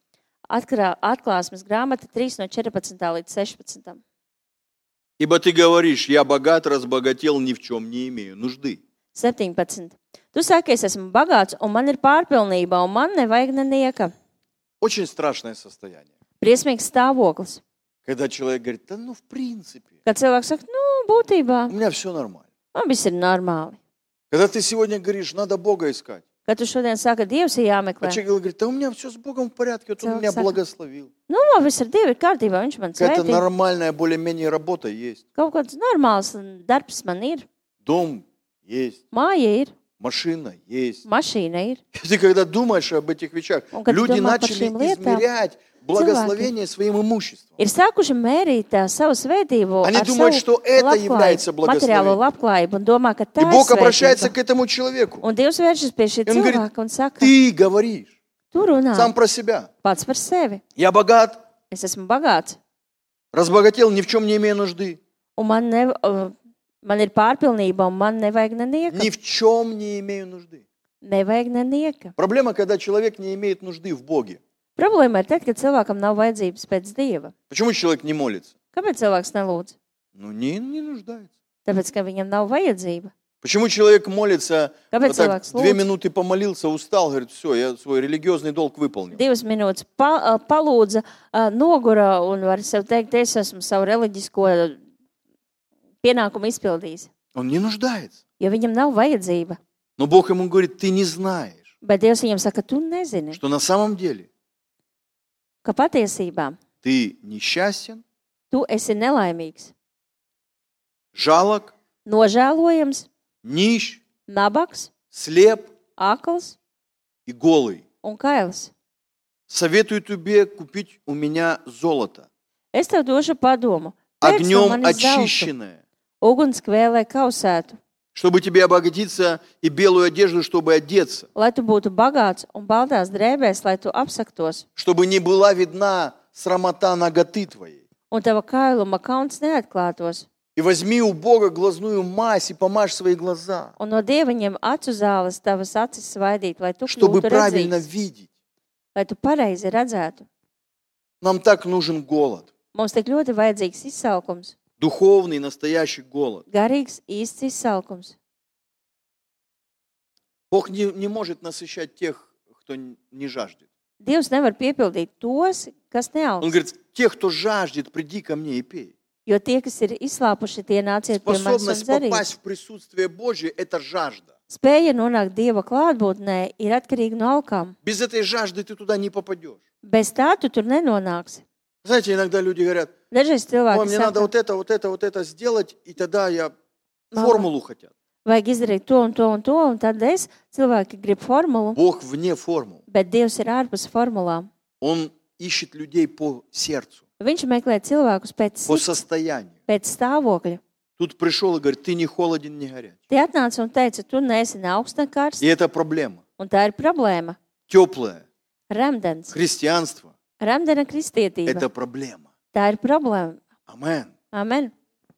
Atkrā, atklāsmes grāmata trīs no četrpadsmitā līdz sešpadsmitam. Ибо ты говоришь, я богат, разбогател, ни в чем не имею нужды. septiņpadsmit. Tu saki, es esmu bagāts, un man ir pārpilnība, un man nevajag nenieka. Очень страшное состояние. Briesmīgs stāvoklis. Когда человек говорит, да ну в принципе, Kad cilvēks saka, nu, būtībā, у меня все нормально. man viss ir normāli. Когда ты сегодня говоришь, надо Бога искать. Kad tu šodien saka, Dievs ir А jāmeklē, человек говорит, да у меня все с Богом в порядке, вот он Cilvēks меня saka, благословил. nu, viss ar Dievu ir kārtībā, viņš man Какая-то svētī. нормальная, более-менее работа есть. Kaut kāds normāls darbs man ir, Дом есть, māja ir, машина есть. mašīna ir. И ты когда думаешь об этих вещах, Un, kad tu люди domā par начали šīm lietām, измерять благословение своим имуществом. Ir sākuši mērīt uh, savu svētību Они ar думают, savu что это является labklājību, materiālo благословением. labklājību un domā, ka И tā ir Бог обращается к svētība. этому человеку. Un Dievs vēršas pie šī И он говорит, cilvēka un saka, ты говоришь tu runā сам про себя. pats par sevi. Я богат, Es esmu bagāts разбогател, ни в чем не имею нужды. un man, ne, uh, man ir pārpilnība un man nevajag nenieka. Ни в чем не имею нужды. Nevajag nenieka. Проблема, когда человек не имеет нужды в Боге. Problēma ir tad, kad cilvēkam nav vajadzības pēc Dieva. Почему человек не молится? Kāpēc cilvēks nelūdz? Ну, не, не нуждается. Tāpēc, ka viņam nav vajadzība. Почему человек молится, Kāpēc вот так, cilvēks две lūdz? минуты помолился, устал, говорит, все, я свой религиозный долг выполнил. Divas minūtes pa, palūdza, uh, nogura un var sev teikt, es esmu savu reliģisko pienākumu izpildījis. Он не нуждается. Jo viņam nav vajadzība. Но Бог ему говорит, ты не знаешь, Bet Dievs viņam saka, tu nezini, что на самом деле ka patiesībā ты несчастен, tu esi nelaimīgs, жалок, nožēlojams, нищ, nabaks, слеп akls и голый. un kails. Советую тебе купить у меня золото, Es tev došu padomu. Pēc no огнем manis zeltu, очищенное, ugunskvēlē kausētu, чтобы тебе обогатиться, и белую одежду, чтобы одеться, lai tu būtu bagāts un baltās drēbēs, lai tu apsaktos, чтобы не была видна срамота наготы твоей. un tava kailuma kauns neatklātos. И возьми у Бога глазную мазь и помажь свои глаза, Un no Dieva ņem acu zāles tavas acis svaidīt, lai tu чтобы kļūtu правильно redzīgs, видеть. lai tu pareizi redzētu. Нам так нужен голод, Mums tik ļoti vajadzīgs izsalkums, духовный, настоящий голод. garīgs, īsts izsalkums. Бог не, не может насыщать тех, кто не жаждет. Dievs nevar piepildīt tos, kas Он neaug. говорит, тех, кто жаждет, приди ко мне и пей. Jo tie, kas ir izslāpuši, tie nāciet pie manis un Способность dzerīs. попасть в присутствие Божье – это жажда. Spēja nonākt Dieva klātbūtnē ir atkarīga no alkām. Без этой жажды ты туда не попадешь. Bez tā tu tur nenonāksi. Знаете, иногда люди говорят, Dažreiz ой, cilvēki мне надо saka, вот это, вот это, вот это сделать, и тогда я Мама. формулу хотят. vajag izdarīt to un to un to, un tad es cilvēki grib formulu, Бог вне формул. bet Dievs ir ārpus formulām. Он ищет людей по сердцу, Viņš meklē cilvēkus pēc, по sirds, состоянию. pēc stāvokļa. Тут пришел и говорит, ты не холоден, не горяч. Tie atnāca un teica, tu neesi ne augsts, ne karsts, И это проблема. un tā ir problēma. Теплое Remdens. христианство Remdena – kristietība. это проблема. Tā ir problēma. Амен. Amen.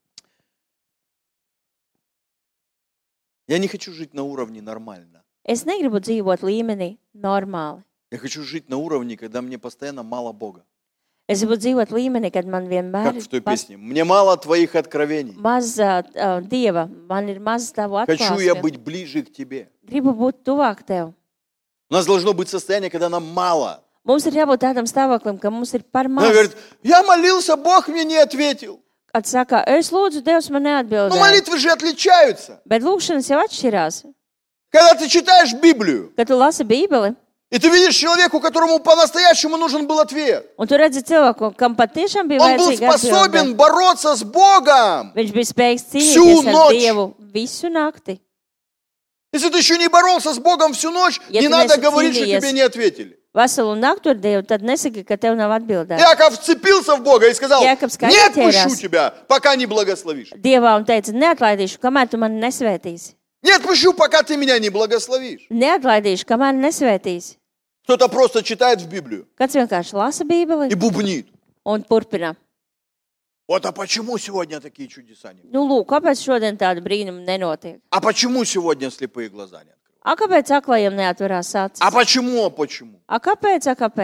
Я не хочу жить на уровне нормально. Es negribu dzīvot līmenī normāli. Я хочу жить на уровне, когда мне постоянно мало Бога. Es gribu dzīvot līmenī, kad man vienmēr Как ir в той pas- песне. Мне мало твоих откровений. maz uh, uh, Dieva, man ir maz tavu Хочу я atklāsmi. быть ближе к тебе. Gribu būt tuvāk tev. У нас должно быть состояние, когда нам мало. Mums ir jābūt tādam stāvoklim, ka mums ir par Она maz. говорит, я молился, Бог мне не ответил. Kad saka, es lūdzu, Dievs man Но neatbildēja. молитвы же отличаются. Bet lūkšanas jau atšķirās. Когда ты читаешь Библию, Kad tu lasi Bībeli, и ты видишь человеку, которому по-настоящему нужен был ответ. un tu redzi cilvēku, kam patiešām bija Он был vajadzīga atbilde, способен бороться с Богом. viņš bija spējīgs Всю cīnīties ar ночь. Dievu visu nakti. Если ты еще не боролся с Богом всю ночь, Я не ты надо не говорить, что сильный тебе есть. не ответили. Veselu naktu ar Dievu, tad nesaki, ka tev nav atbildēts. Иаков вцепился в Бога и сказал, Jākabs kā не отпущу ieķērās тебя, пока не благословишь. Dievā un teica, neatlaidīšu, kamēr tu mani nesvētīsi. Не отпущу, пока ты меня не благословишь. Neatlaidīšu, kamēr nesvētīsi. Кто-то просто читает в Библию Kāds vienkārši lasa Bībeli и бубнит. un turpina. Вот, а почему сегодня такие чудеса нет? Nu, lūk, kāpēc šodien tāda brīnuma nenotiek? А почему сегодня слепые глаза не открывают? A kāpēc aklajiem neatverās acis? А почему, а почему? A kāpēc, a kāpēc?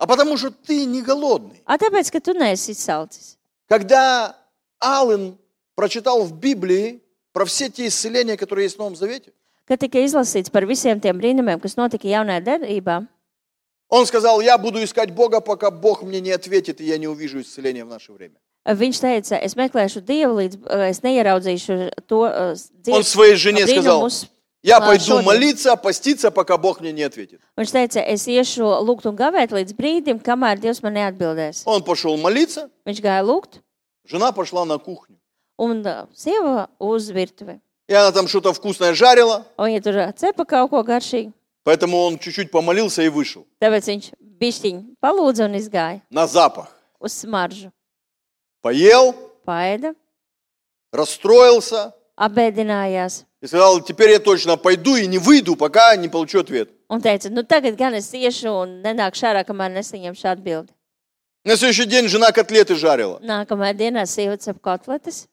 А потому что ты не голодный. A tāpēc, ka tu neesi izsalcis. Когда Аллен прочитал в Библии про все те исцеления, которые есть в Новом Завете, Kad tika izlasīts par visiem tiem brīnumiem, kas notika jaunajā derībā, он сказал, я буду искать Бога, пока Бог мне не ответит, и я не увижу исцеления в наше время. viņš teica, es meklēšu Dievu, līdz uh, es neieraudzīšu to uh, Он Dievu своей жене сказал, brīnumus. я А, пойду шодien. молиться, поститься, пока Бог мне не ответит. Viņš teica, es iešu lūgt un gavēt līdz brīdim, kamēr Dievs man neatbildēs. Он пошел молиться, Viņš gāja lūgt, жена пошла на кухню. un uh, sieva uz virtuvi. И она там что-то вкусное жарила, Un viņa tur cepa kaut ko garšīgu. поэтому он чуть-чуть помолился и вышел. Tāpēc viņš bišķiņ palūdza un izgāja На запах. uz smaržu. Поел, Paēda, расстроился apbēdinājās и сказал, теперь я точно пойду и не выйду, пока не получу ответ. un teica, nu tagad gan es iešu un nenākšu ārā, kamēr nesaņemšu atbildi. На следующий день жена котлеты жарила. Nākamajā dienā sieva cep kotletes,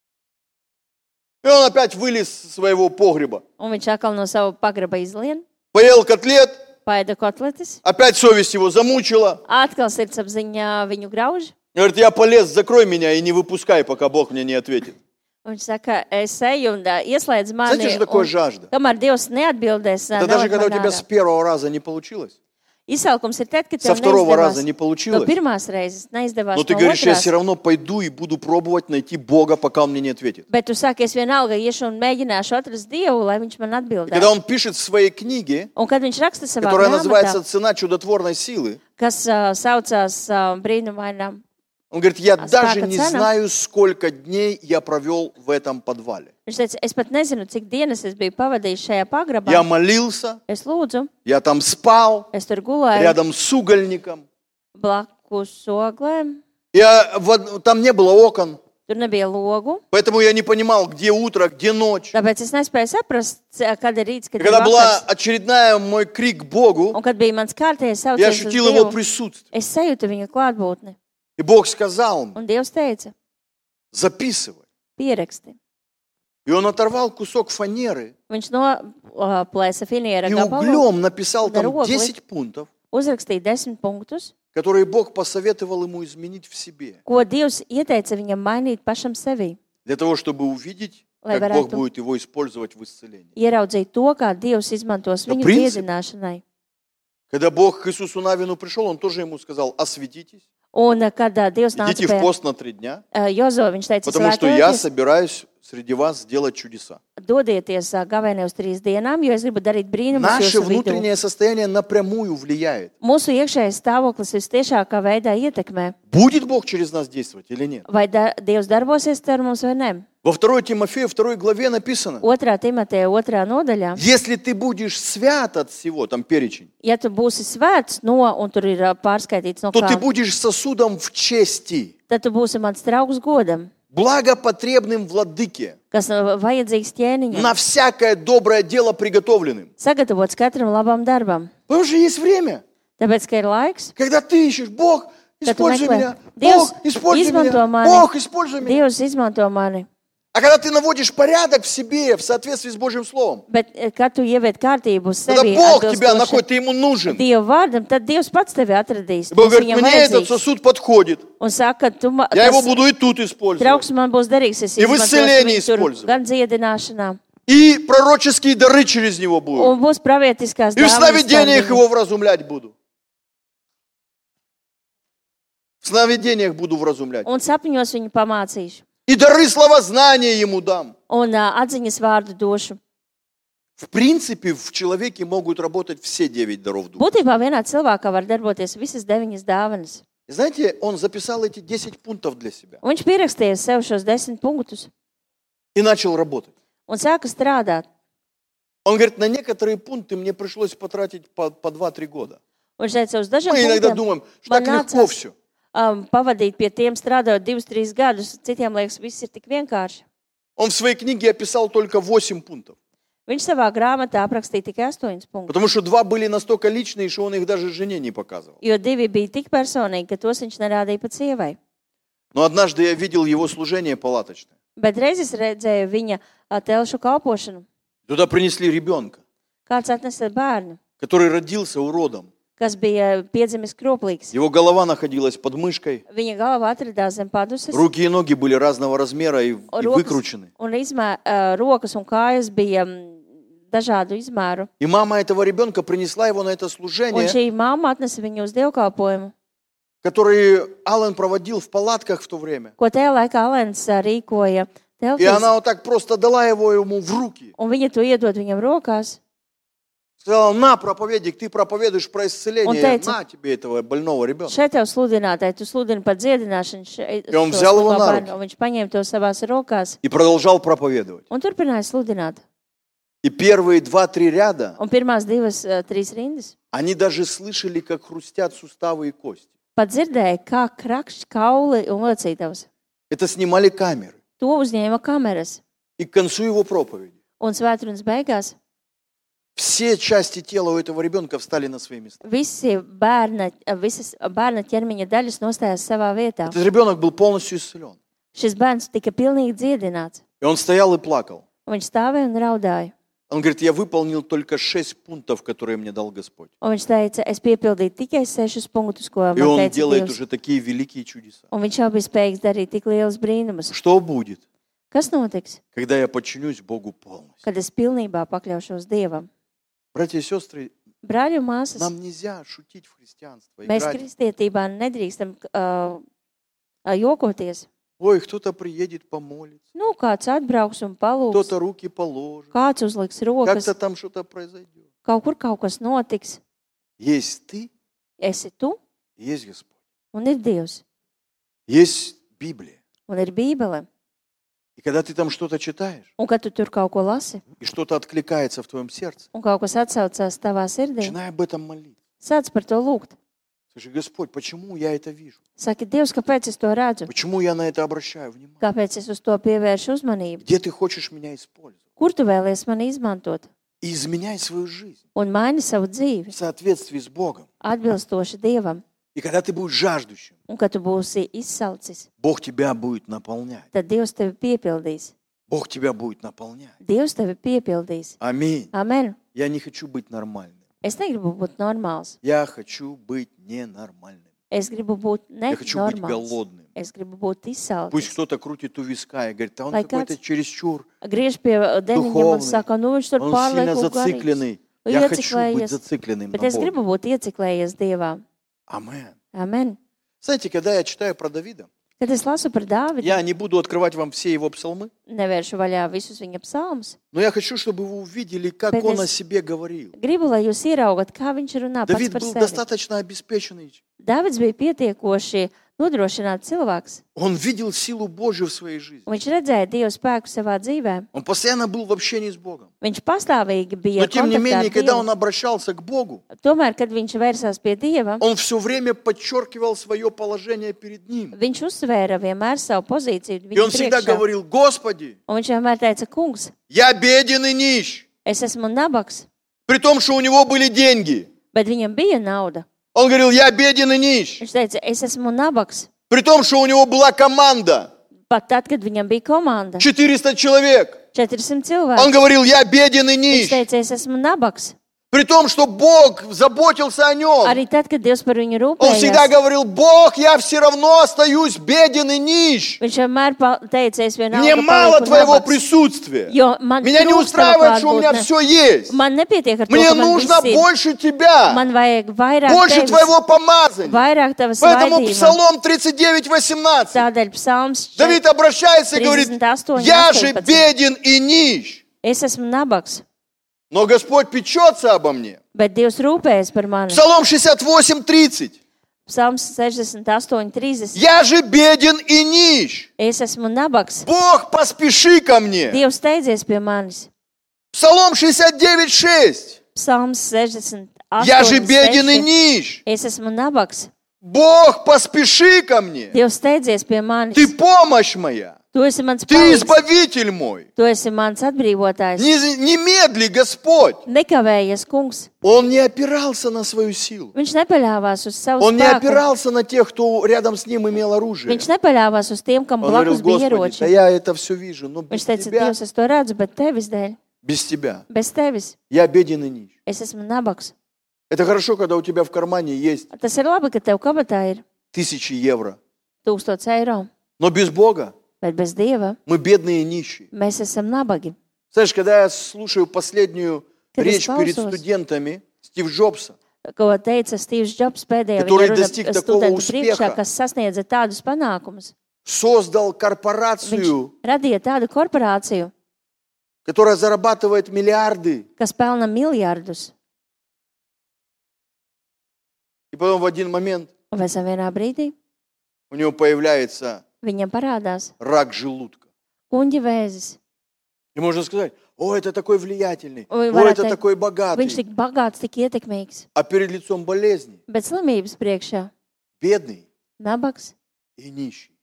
И он опять вылез из своего погреба. un viņš atkal no sava pagraba izlien, Поел котлет, paēda kotletes, опять совесть его замучила. atkal sirdsapziņā viņu grauž. Говорит, я полез, закрой меня и не выпускай, пока Бог мне не ответит. Un viņš saka, es eju un uh, ieslēdz Знаете, mani, что такое un, жажда? kamēr Dievs neatbildēs, uh, Это даже nevar когда у man тебя ārā. с первого раза не получилось, Izsalkums ir tad, kad со tev второго раза neizdevās не no получилось, pirmās reizes, neizdevās но ты no говоришь, я otrās. все равно пойду и буду пробовать найти Бога, пока Он мне не ответит. Bet tu saki, es vienalga iešu un mēģināšu atrast Dievu, lai viņš man И atbildētu. когда он пишет в своей книге, Un kad viņš raksta savā которая grāmatā, называется «Цена чудотворной силы», kas uh, saucās uh, brīnumainām, он говорит, я А даже сколько не цена? знаю, сколько дней я провел в этом подвале. viņš teica, es pat nezinu, cik dienas es biju pavadījis šajā pagrabā. Я молился, Es lūdzu, я там спал, es tur gulēju рядом с угольником. blakus oglēm, Я, в- там не было окон, tur nebija logu, поэтому я не понимал, где утро, где ночь. tāpēc es nespēju saprast, c- kad ir rīts, И kad ir когда была vakars. очередная мой крик к Богу, Un kad bija mans kārtējais я sauciens uz ощутил Его Dievu, присутствие. es sajūtu viņa klātbūtni. И Бог сказал мне, Un Dievs teica, записывай. pieraksti. И Он оторвал кусок фанеры Viņš noplēsa finiera и gabalu, углем написал там дорогой. десять пунктов, uzrakstīja desmit punktus, которые Бог посоветовал ему изменить в себе. ko Dievs ieteica viņam mainīt pašam sevi. Для того, чтобы увидеть, Lai как Бог varētu будет его использовать в исцелении. ieraudzīt to, kā Dievs izmantos No viņu principa. dziedināšanai. Когда Бог к Иисусу Навину пришел, Он тоже ему сказал, осветитесь, Un kad uh, Dievs nāca идите в pie пост на три дня, uh, Jozo, viņš teica, потому что я svētājieties, собираюсь среди вас сделать чудеса. dodieties uh, gavēnē uz trīs dienām, jo es gribu darīt brīnumus Наше jūsu vidū. внутреннее состояние напрямую влияет. Mūsu iekšējais stāvoklis vistiešākā veidā ietekmē, Будет Бог через нас действовать или нет? vai da Dievs darbosies ar mums vai ne. Во второй Тимофею, второй главе написано, Otrā Timoteja otrā nodaļā, если ты будешь свят от всего, там перечень, ja tu būsi svēts no, un tur ir uh, pārskaitīts no то ты kā, будешь сосудом в чести, tad tu būsi mans draugs godam, благопотребным владыке, kas uh, vajadzīgs ķēniņam, на всякое доброе дело приготовленным. sagatavots katram labam darbam. Потому что есть время, Tāpēc, ka ir laiks, когда ты ищешь, Бог, kad tu используй meklē, меня, Dievs Бог, используй izmanto меня, mani, Бог, используй меня. Dievs izmanto mani. А когда ты наводишь порядок в себе в соответствии с Божьим Словом, Bet, eh, kad tu ieviet kārtību uz когда sevi, Бог тебя atbilstoši находит, ты ему нужен. Dievu vārdam, tad Dievs pats tevi atradīs. И Бог Tu говорит, viņam мне этот vajadzīgs. сосуд подходит. Un saka, tu ma, Я его tas буду и тут использовать. trauks man būs derīgs, es И в izmantošu исцелении viņu tur использовать. gan dziedināšanā. И пророческие дары через него будут. Un būs pravietiskās И в dāvanas caur сновидениях viņu. его вразумлять буду. В сновидениях буду вразумлять. Un sapņos viņu pamācīšu. И дары словознания ему дам. Un uh, atziņas vārdu došu. В принципе, в человеке могут работать все девять даров духа. Būtībā vienā cilvēkā var darboties visas deviņas dāvanas. И знаете, он записал эти десять пунктов для себя Un viņš pierakstīja sev šos desmit punktus и начал работать. un sāka strādāt. Он говорит, на некоторые пункты мне пришлось потратить по, по два-три года. Un viņš teica, uz dažiem Мы иногда punktiem думаем, что man так легко nācās все. um, pavadīt pie tiem strādājot divus, trīs gadus. Citiem liekas, viss ir tik vienkārši. Он в своей книге описал только восемь пунктов. Viņš savā grāmatā aprakstīja tikai astoņus punktus. Потому что два были настолько личные, что он их даже жене не показывал. Jo divi bija tik personīgi, ka tos viņš nerādīja pat sievai. Но однажды я видел его служение палаточное. Bet reiz es redzēju viņa ā, telšu kalpošanu. Туда принесли ребенка, Kāds atnesa bērnu, который родился уродом. kas bija piedzimis kroplīgs. Его голова находилась под мышкой. Viņa galva atradās zem paduses. Руки и ноги были разного размера и, и Rokas выкручены. un izmē, uh, rokas un kājas bija mm, dažādu izmēru. И мама этого ребенка принесла его на это Un служение, šī mamma atnesa viņu uz dievkalpojumu, которое Аллен проводил в палатках в то время. ko tajā laikā Alens ā, rīkoja И teltīs. она вот так просто дала его ему в руки. Un viņa to iedod viņam rokās. Сказала, на, проповедник, ты проповедуешь про Он исцеление. тeica, На тебе этого больного ребенка. Šeit tev sludinātāji, tu sludini par dziedināšanu. Šeit, Ja un šo взял его slimā на bērnu, руки. un viņš paņēma to savās rokās И продолжал проповедовать. un turpināja sludināt. И первые два-три ряда, Un pirmās divas, ā, trīs rindas они даже слышали, как хрустят суставы и кости. pat dzirdēja, kā krakšķi kauli un locītavas. Это снимали камеры. To uzņēma kameras. И к концу его проповеди Un svētdienas beigās все части тела у этого ребенка встали на свои места. visi bērna, visas bērna ķermeņa daļas nostājās savā vietā. Этот ребенок был полностью исцелен. Šis bērns tika pilnīgi dziedināts. И он стоял и плакал. Un viņš stāvēja un raudāja. Он говорит, я выполнил только шесть пунктов, которые мне дал Господь. Un viņš teica, es piepildīju tikai sešus punktus, ko И man он teica делает Dievs. уже такие великие чудеса. Un viņš jau bija spējīgs darīt tik lielus brīnumus. Что будет, Kas notiks, когда я подчинюсь Богу полностью? kad es pilnībā pakļaušos Dievam? Братья и сестры, Brāļi un māsas, нам нельзя шутить в христианство, mēs играть. kristietībā nedrīkstam uh, jokoties. Ой, кто-то приедет, помолится, Nu, kāds atbrauks un palūgs, кто-то руки положит, kāds uzliks rokas, как-то там что-то произойдет. kaut kur kaut kas notiks. Есть ты, Esi tu и есть Господь. un ir Dievs, Есть Библия. un ir Bībele. И когда ты там что-то читаешь, Un kad tu tur kaut ko lasi, и что-то откликается в твоем сердце, un kaut kas atsaucās tavā sirdī, начинай об этом молиться. sāc par to lūgt. Скажи, Господь, почему я это вижу? Saki, Dievs, kāpēc es to redzu? Почему я на это обращаю внимание? Kāpēc es uz to pievēršu uzmanību? Где ты хочешь меня использовать? Kur tu vēlies mani izmantot? И изменяй свою жизнь Un maini savu dzīvi, в соответствии с Богом. atbilstoši Dievam. И когда ты будешь жаждущим, Un kad tu būsi izsalcis, Бог тебя будет наполнять. tad Dievs tevi piepildīs. Бог тебя будет наполнять. Dievs tevi piepildīs. Аминь. Amen. Я не хочу быть нормальным. Es negribu būt normāls. Я хочу быть ненормальным. Es gribu būt Я хочу быть nenormāls. голодным. Es gribu būt Пусть izsalcis. кто-то крутит у виска и говорит, а он Lai какой-то kāds чересчур, griež pie deniņiem un Духовный. saka, nu viņš tur он pārlieku сильно garīgs. зацикленный. Я хочу быть Ieciklējies. зацикленным Bet на es Боге. gribu būt ieciklējies Dievā. Амен. Amen. Знаете, когда я читаю про Давида, Kad es lasu par Dāvidu, я не буду открывать вам все его псалмы, nevēršu vaļā visus viņa psalmus. но я хочу, чтобы вы увидели, как Bet он es- о себе говорил. Gribu, lai jūs ieraugat, kā viņš runā pats Давид par был sevi. достаточно обеспеченный. Dāvids bija pietiekoši nodrošināts cilvēks. Он видел силу Божью в своей жизни. Un viņš redzēja Dieva spēku savā dzīvē. Он постоянно был в общении с Богом. Viņš pastāvīgi bija Но тем не kontaktā менее, ar когда Dievu. он обращался к Богу, Tomēr, kad viņš vērsās pie Dieva, он все время подчеркивал свое положение перед ним. viņš uzsvēra vienmēr savu pozīciju И он viņa всегда priekšā. говорил, Господи, Un viņš vienmēr teica, kungs, я беден и нищ, es esmu nabaks, при том, что у него были деньги. bet viņam bija nauda. Он говорил, я беден и нищ, Viņš teica, es esmu nabaks, при том, что у него была команда, pat tad, kad viņam bija komanda. четыреста человек. četrsimt Он cilvēki. говорил, я беден и Viņš нищ, teica, es esmu nabaks. при том, что Бог заботился о нем. Arī tad, kad Dievs par viņu Он всегда rūpējās, говорил, Бог, я все равно остаюсь беден и нищ. viņš vienmēr pa- teica, es Мне vienalga мало palieku твоего nabaks. присутствия. Jo man Меня не trūkst tava устраивает, что у меня klātbūtne. все есть. Man nepietiek ar to, Мне ka man нужно viss ir. больше тебя, Man vajag vairāk больше tevis, твоего помазания. vairāk tavas Поэтому svaidījuma. Псалом тридцать девять восемнадцать. Tādēļ psalms Давид обращается и говорит, тридцать восемь, я же восемнадцать. беден и нищ, Es esmu nabaks, но Господь печется обо мне. bet Dievs rūpējas par mani. Псалом шестьдесят восемь тридцать. Psalms sešdesmit astoņi, trīsdesmit. Я же беден и нищ. Es esmu nabaks. Бог, поспеши ко мне. Dievs steidzies pie manis. Псалом шестьдесят девять шесть. Psalms sešdesmit Я же беден и astoņi, нищ. es esmu nabaks. Бог, поспеши ко мне. Dievs steidzies pie manis. Ты помощь моя. Tu esi mans Ты palīgs. избавитель мой. Tu esi mans atbrīvotājs. Не- Немедли, Господь. Nekavējies, kungs. Он не опирался на свою силу. Viņš nepaļāvās uz savu Он не spēku. опирался на тех, кто рядом с ним имел оружие. Viņš nepaļāvās uz tiem, kam Он говорил, blakus bija Господи, да ieroči. я это все вижу, но без Viņš teica, тебя, Dievs, es to redzu, bet tevis dēļ. без тебя, Bez tevis я беден и нищ. es esmu nabaks. Это хорошо, когда у тебя в кармане есть Tas ir labi, ka tev kabatā ir тысячи евро. tūkstots eiro, Но без Бога bet bez Dieva мы бедные и нищие. mēs esam nabagi. Знаешь, когда я слушаю последнюю Kad es речь перед klausos, студентами Стив Джобса, ko teica Stīvs Džobs pēdējā Который viņa достиг runa такого studentu успеха. priekšā, kas sasniedza tādus panākumus. создал Viņš корпорацию, radīja tādu korporāciju, которая зарабатывает миллиарды. kas pelna miljardus. И потом в один момент Un pēc tam vienā brīdī у него появляется viņam parādās рак желудка. kuņģa vēzis. И можно сказать, о, это такой влиятельный, Ой, о, varētu это teikt, такой Viņš богатый. tik bagāts, tik ietekmīgs, А перед лицом болезни bet slimības priekšā бедный nabaks, и нищий,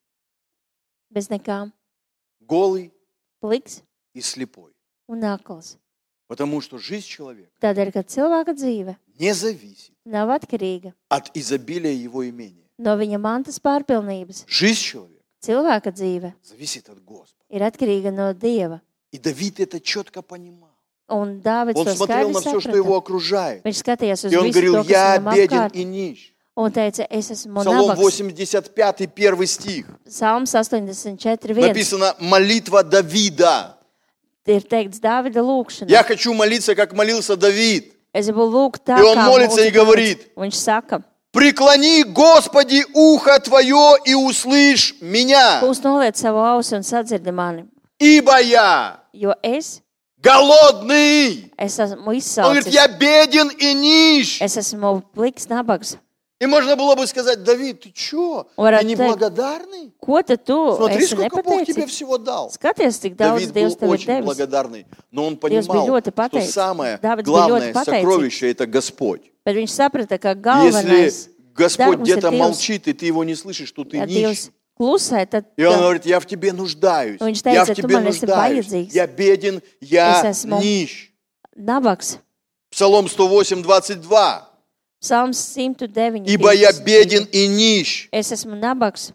bez nekām, голый pliks и слепой. un akls. Потому что жизнь человека Tādēļ, ka cilvēka dzīve не зависит nav atkarīga от изобилия его имения. no viņa mantas pārpilnības. Жизнь человека Cilvēka dzīve зависит от Господа. ir atkarīga no Dieva. И Давид это четко понимал. Un Dāvids Он to смотрел skaidri на все, что его saprata. окружает. Viņš skatījās uz И он visu говорил, to, kas я viņam беден apkārt, и нищ. un teica, es esmu Псалом nabaks. восемьдесят пять, первый стих. Salms astoņdesmit četri viens. Написано молитва Давида. Ir teikts Dāvida lūkšana. Я хочу молиться, как молился Давид. Es gribu lūgt tā, И он kā молится mūsu и говорит, Dāvids. Viņš saka, Преклони, Господи, ухо Твое и услышь меня, Kungs noliec savu ausi un sadzirdi mani, ибо я jo es, голодный. es esmu Он говорит, izsalcis, я беден и нищ. es esmu pliks nabags. И можно было бы сказать, Давид, ты что, Varētu ты teikt, неблагодарный? Ko tad tu Смотри, esi сколько Бог тебе nepateicīgs? всего дал. Skaties, cik daudz Давид был Dievs tev ir очень devis. благодарный, но он Dievs bija понимал, ļoti что pateicīgs. самое Davids bija главное ļoti pateicīgs. сокровище – это Господь. Bet viņš saprata, ka Если galvenais Господь darbs ir где-то Dievs. молчит, и ты его не слышишь, что ты Ja нищий. Dievs klusē, tad И он tā- говорит, я в тебе нуждаюсь, Viņš я teica, в tu тебе man esi нуждаюсь, vajadzīgs. я беден, я Es esmu нищ. nabaks. Псалом сто восемь, двадцать два. Psalms simt deviņi. Ибо я беден и нищ. Es esmu nabaks.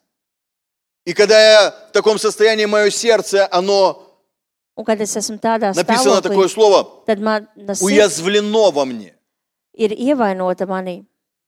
И когда я в таком состоянии, мое сердце, оно, Un kad es esmu tādā написано такое stāvoklī, слово, tad man sirds уязвлено во мне. ir ievainota manī.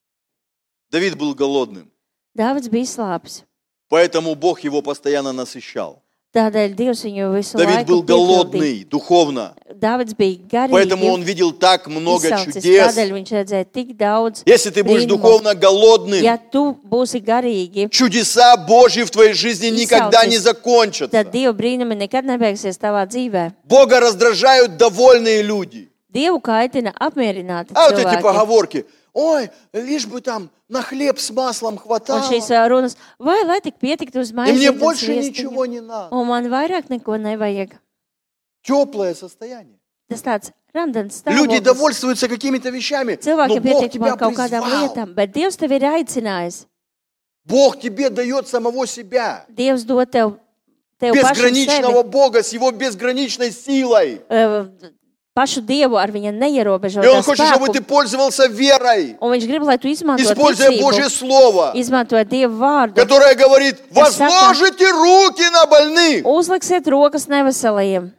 Давид был голодным, Dāvids bija slāpis. поэтому Бог его постоянно насыщал. Tādēļ Dievs viņu visu Давид был laiku piepildīja. голодный духовно, Dāvids bija поэтому garīgi он видел так много izsalcis. чудес. Tādēļ viņš redzēja tik daudz Если ты будешь brīnumu. духовно голодным, Ja tu būsi garīgi, чудеса Божьи в твоей жизни никогда не Izsaucies. закончатся. tad Dieva brīnumi nekad nebeigsies tavā dzīvē. Бога раздражают довольные люди. Dievu kaitina apmierināti А вот эти cilvēki. поговорки. Ой, лишь бы там на хлеб с маслом Un хватало. šīs ā, runas, vai lai tik pietiktu uz И мне maizi un больше sviestiņa, ничего не надо. un man vairāk neko nevajag. Теплое состояние. Tas tāds randans Люди stāvoklis. довольствуются какими-то вещами, но Cilvēkiem Бог pietiek тебя ar kaut kādām призвал. lietām, bet Dievs tev ir aicinājis. Бог тебе дает самого себя. Dievs dod tev, tev pašu Безграничного sevi, Бога с Его безграничной силой. uh, pašu Dievu ar viņa И Он neierobežotu хочет, чтобы ты spēku. пользовался верой, Un viņš grib, lai tu izmanto используя Божье ticību, Слово, izmanto Dievu vārdu. которое говорит, возложите руки на больных. Uzliksiet rokas neveselajiem.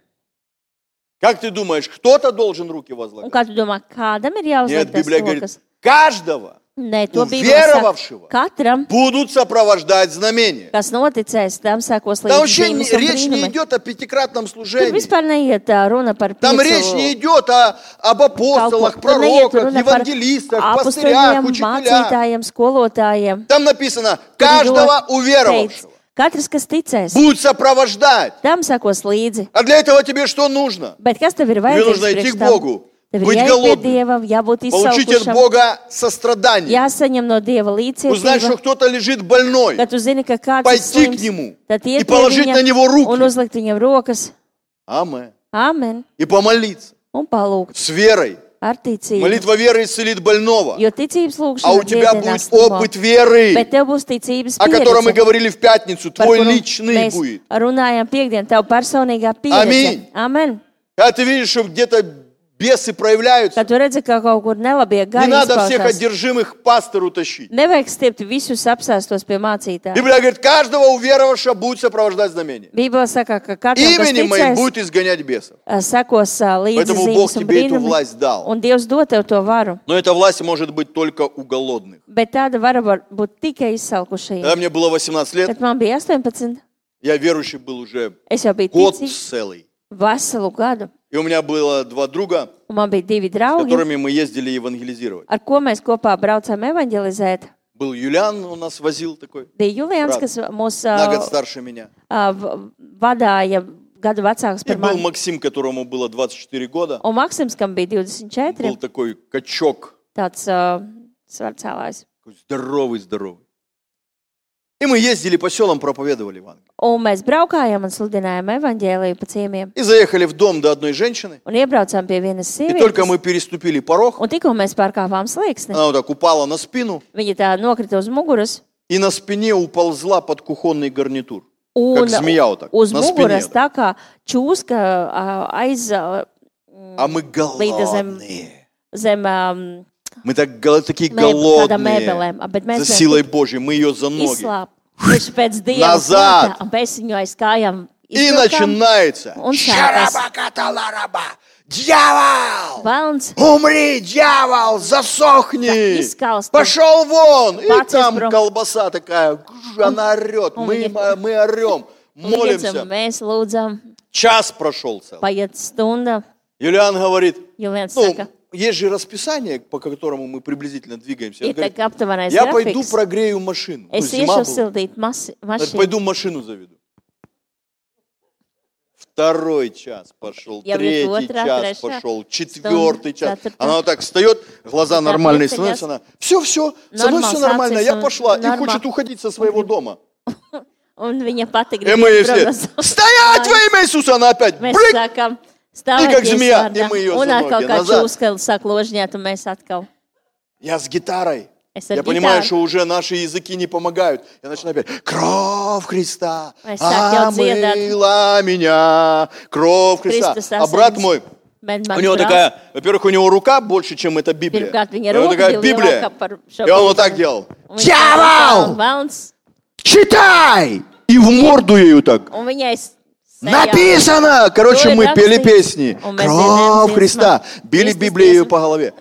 Как ты думаешь, кто-то должен руки Un возлагать? kā tu domā, kādam ir Нет, jāuzliek tas Библия говорит, rokas? каждого Nē, to Bībele уверовавшего saka. Katram, будут сопровождать знамения. kas noticēs, tam sekos Там līdzi вообще не- zīmes un речь не brīnumi. идет о пятикратном Tur служении. vispār neiet tā runa par Там речь не piecu идет о, об апостолах, kalpo. Tur neiet пророках, runa par евангелистах, пастырях, apostoliem, учителях. mācītājiem, skolotājiem. Там написано, Tur ir каждого teikts, уверовавшего katrs, kas ticēs, будут сопровождать. tam sekos līdzi. А для этого тебе что нужно? Bet kas tev ir Тебе нужно vajadzīgs идти priekš к tam? Богу, Tev ir быть jāiet pie голодным, Dieva, jābūt получить от izsalkušam, Бога сострадание, jāsaņem no Dieva узнать, что līdzjūtība. кто-то лежит больной, Kad tu zini, ka kāds ir пойти к slims, нему tad и iet pie положить на viņa него un руки. uzlikt viņam rokas. Амен. Amen. И помолиться Un palūgt с верой. ar ticību. Молитва веры исцелит больного. Jo ticības А у lūgšana тебя dziedinās будет slimo. опыт веры, Bet tev būs ticības о котором мы pieredze, говорили в пятницу, par твой kuru личный mēs будет. runājam piekdien, tev personīgā pieredze. Amin. Amen. Когда ты видишь, что где-то бесы проявляются, Kad tu redzi, ka kaut kur nelabie не gari надо всех izpaužās, одержимых к пастору тащить. nevajag stiept visus apsēstos pie mācītāja. Библия говорит, каждого уверовавшего будет сопровождать знамение. Bībele saka, ka katram, kas Именем моим ticēs, будет изгонять бесов. sekos ā, līdzi Поэтому Бог zīmes un тебе эту brīnumi, власть дал. un Dievs dod tev to varu. Но эта власть может быть только у голодных. Bet tāda vara var būt tikai izsalkušajiem. Когда мне было восемнадцать лет, Kad man bija astoņpadsmit, я верующий был уже es jau biju год ticīgs целый. veselu gadu, И у меня было два друга, un man bija divi с draugi, которыми мы ездили евангелизировать. ar ko mēs kopā braucām evanģelizēt. Был Юлиан, он нас возил такой, Bija Julians, Brāt, kas mūs на ā, год старше меня. ā, v- vadāja gadu vecāks И par был mani. Максим, которому было двадцать четыре года. Un Maksims, kam bija divdesmit četri, Был такой качок, tāds uh, svarcēlājs. такой здоровый, здоровый. И мы ездили по селам, проповедовали Евангелие. Un mēs braukājām un sludinājām evaņģēliju pa ciemiem. И заехали в дом до одной женщины. Un iebraucām pie vienas И только sievietes. мы переступили порог, Un tikko mēs pārkāpām slieksni, она вот так упала на спину, viņa tā nokrita uz muguras. и на спине уползла под кухонный гарнитур. Un Как змея вот так, uz на спине. muguras tā kā čūska ā, aiz ā, А мы līda zem, голодные. zem um, Мы так, гол- такие kādām голодные. mēbelēm. Bet mēs За bijām силой tik Божьей. Мы ее за ноги. izslāpuši pēc dieva Назад. prāta, un mēs viņu aiz kājām И izvilkām. начинается. Он сākas. Шарабакаталараба. Дьявол! Velns Умри, дьявол, засохни! изкалст. Пошел вон! И Пацис там бром. колбаса такая, гж, она орет. он Мы, мне- мы орем, Un молимся. liecam, Mēs lūdzam, Час прошел целый. paiet stunda. Юлиан говорит, Julians ну, saka, есть же расписание, по которому мы приблизительно двигаемся. Он ir говорит, tā aptuvenais я пойду grafiks. прогрею машину. Ну, Es зима iešu была. sildīt mas- Говорит, mašīnu. пойду машину заведу. Второй час пошел, Я третий говорю, вот, час раз, пошел, четвертый час. четвертый. Она вот так встает, глаза Так, нормальные третий становятся, час. она, все, все, со мной Нормал, все нормально, я сācies, пошла. И нормал. хочет уходить со своего дома. Un viņa pati И мы ей grib все, prom no savas стоять во mājas. имя Иисуса, она опять, Mēs брык, sākam И stāvēt как Dieva змея, и vārdā. мы её Un за atkal ноги kā назад. čūska sāk ložņāt, un mēs atkal. я с гитарой. Es ar Я понимаю, ģitāru. что уже наши языки не помогают. Я начинаю опять. Кровь Христа Es sāku jau dziedāt. омыла меня. Кровь Христа. Kristus А брат asinis. мой, Bet у mans него brālis, такая, во-первых, у него рука больше, чем эта Библия. pirmkārt, viņa У него roka такая bija Библия. lielāka par šo И он вот Bībeli. так делал. Un viņš Дьявол! tā Velns, Читай! И в морду ею так. un viņai s- sejā. Написано! Короче, То и мы пели рассказывай. песни. Он мы Кровь сделаем Христа. песни. Били Христос Библию ее песни. по голове.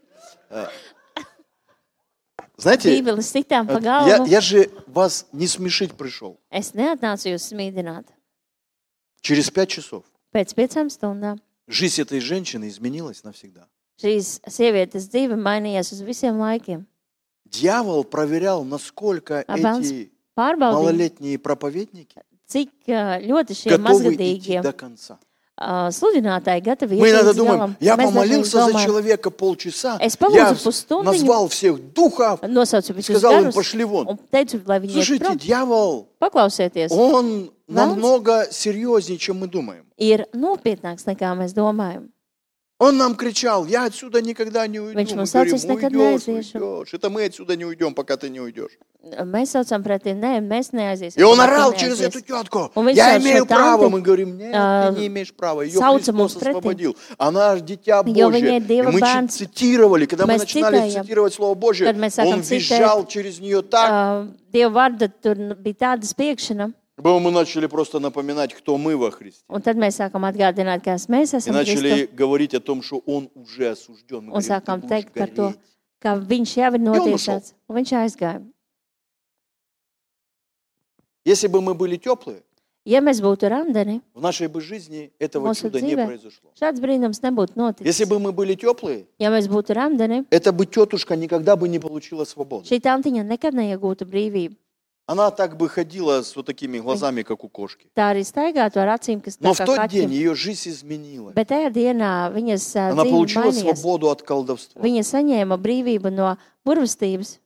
Знаете, Bībeli sitām pa я, galvu. я же вас не смешить пришел. Es neatnācu jūs smīdināt. Через пять часов Pēc piecām stundām жизнь этой женщины изменилась навсегда. šīs sievietes dzīve mainījās uz visiem laikiem. Дьявол проверял, насколько А Велns эти pārbaudīja, малолетние проповедники cik ā, ļoti šie готовы идти mazgadīgie до конца. ā, sludinātāji gatavi Мы iet иногда līdz думаем, galam. я Mēs dažreiz помолился за domājam, человека полчаса, Es я palūdzu pusstundiņu, назвал всех духов, nosaucu visus сказал им, garus пошли вон. un teicu, lai viņi iet Слушайте, prom. дьявол, Paklausieties, он Велns намного серьезнее, чем мы думаем. ir nopietnāks nekā mēs domājam. Он нам кричал, я отсюда никогда не уйду. Viņš Мы mums говорим, teica, es nekad уйдешь, neaiziešu. уйдешь. Это мы отсюда не уйдем, пока ты не уйдешь. Mēs saucam pretī, nē, mēs neaiziesim. И он kamēr tu орал через neaiziesi. эту тетку. Un viņš Я jau šo имею право. tanti, Мы говорим, нет, а, ты не имеешь права. Ее sauca Христос mums pretī. освободил. Она дитя Jo Божье. viņa ir И Dieva мы bērns. цитировали, когда мы Mēs начинали citējam. цитировать Слово Божье, Kad mēs sākam он citēt, визжал через нее так, Uh, Dieva vārda tur bija tāda spiekšana, что мы начали просто напоминать, кто мы во Христе. un tad mēs sākam atgādināt, kas mēs И esam начали Kristu, говорить о том, что он уже осужден. Мы un говорим, sākam ты будешь teikt par to, гореть. ka viņš jau ir un notiesāts, un viņš aizgāja. Если бы мы были теплые, Ja mēs būtu randeni, в нашей бы жизни этого Mūsu чуда не dzīvē. произошло. šāds brīnums nebūtu Если noticis. бы мы были теплые, Ja mēs būtu randeni, эта бы тетушка никогда бы не получила свободу. šī tantiņa nekad neiegūtu brīvību. Она так бы ходила с вот такими глазами, как у кошки. Tā arī staigātu ar acīm, kas tā Но в kā тот день kaķim. ее жизнь изменилась. Bet tajā dienā viņas ā, Она dzīve получила mainījās. свободу от колдовства. Viņa saņēma brīvību no burvestības.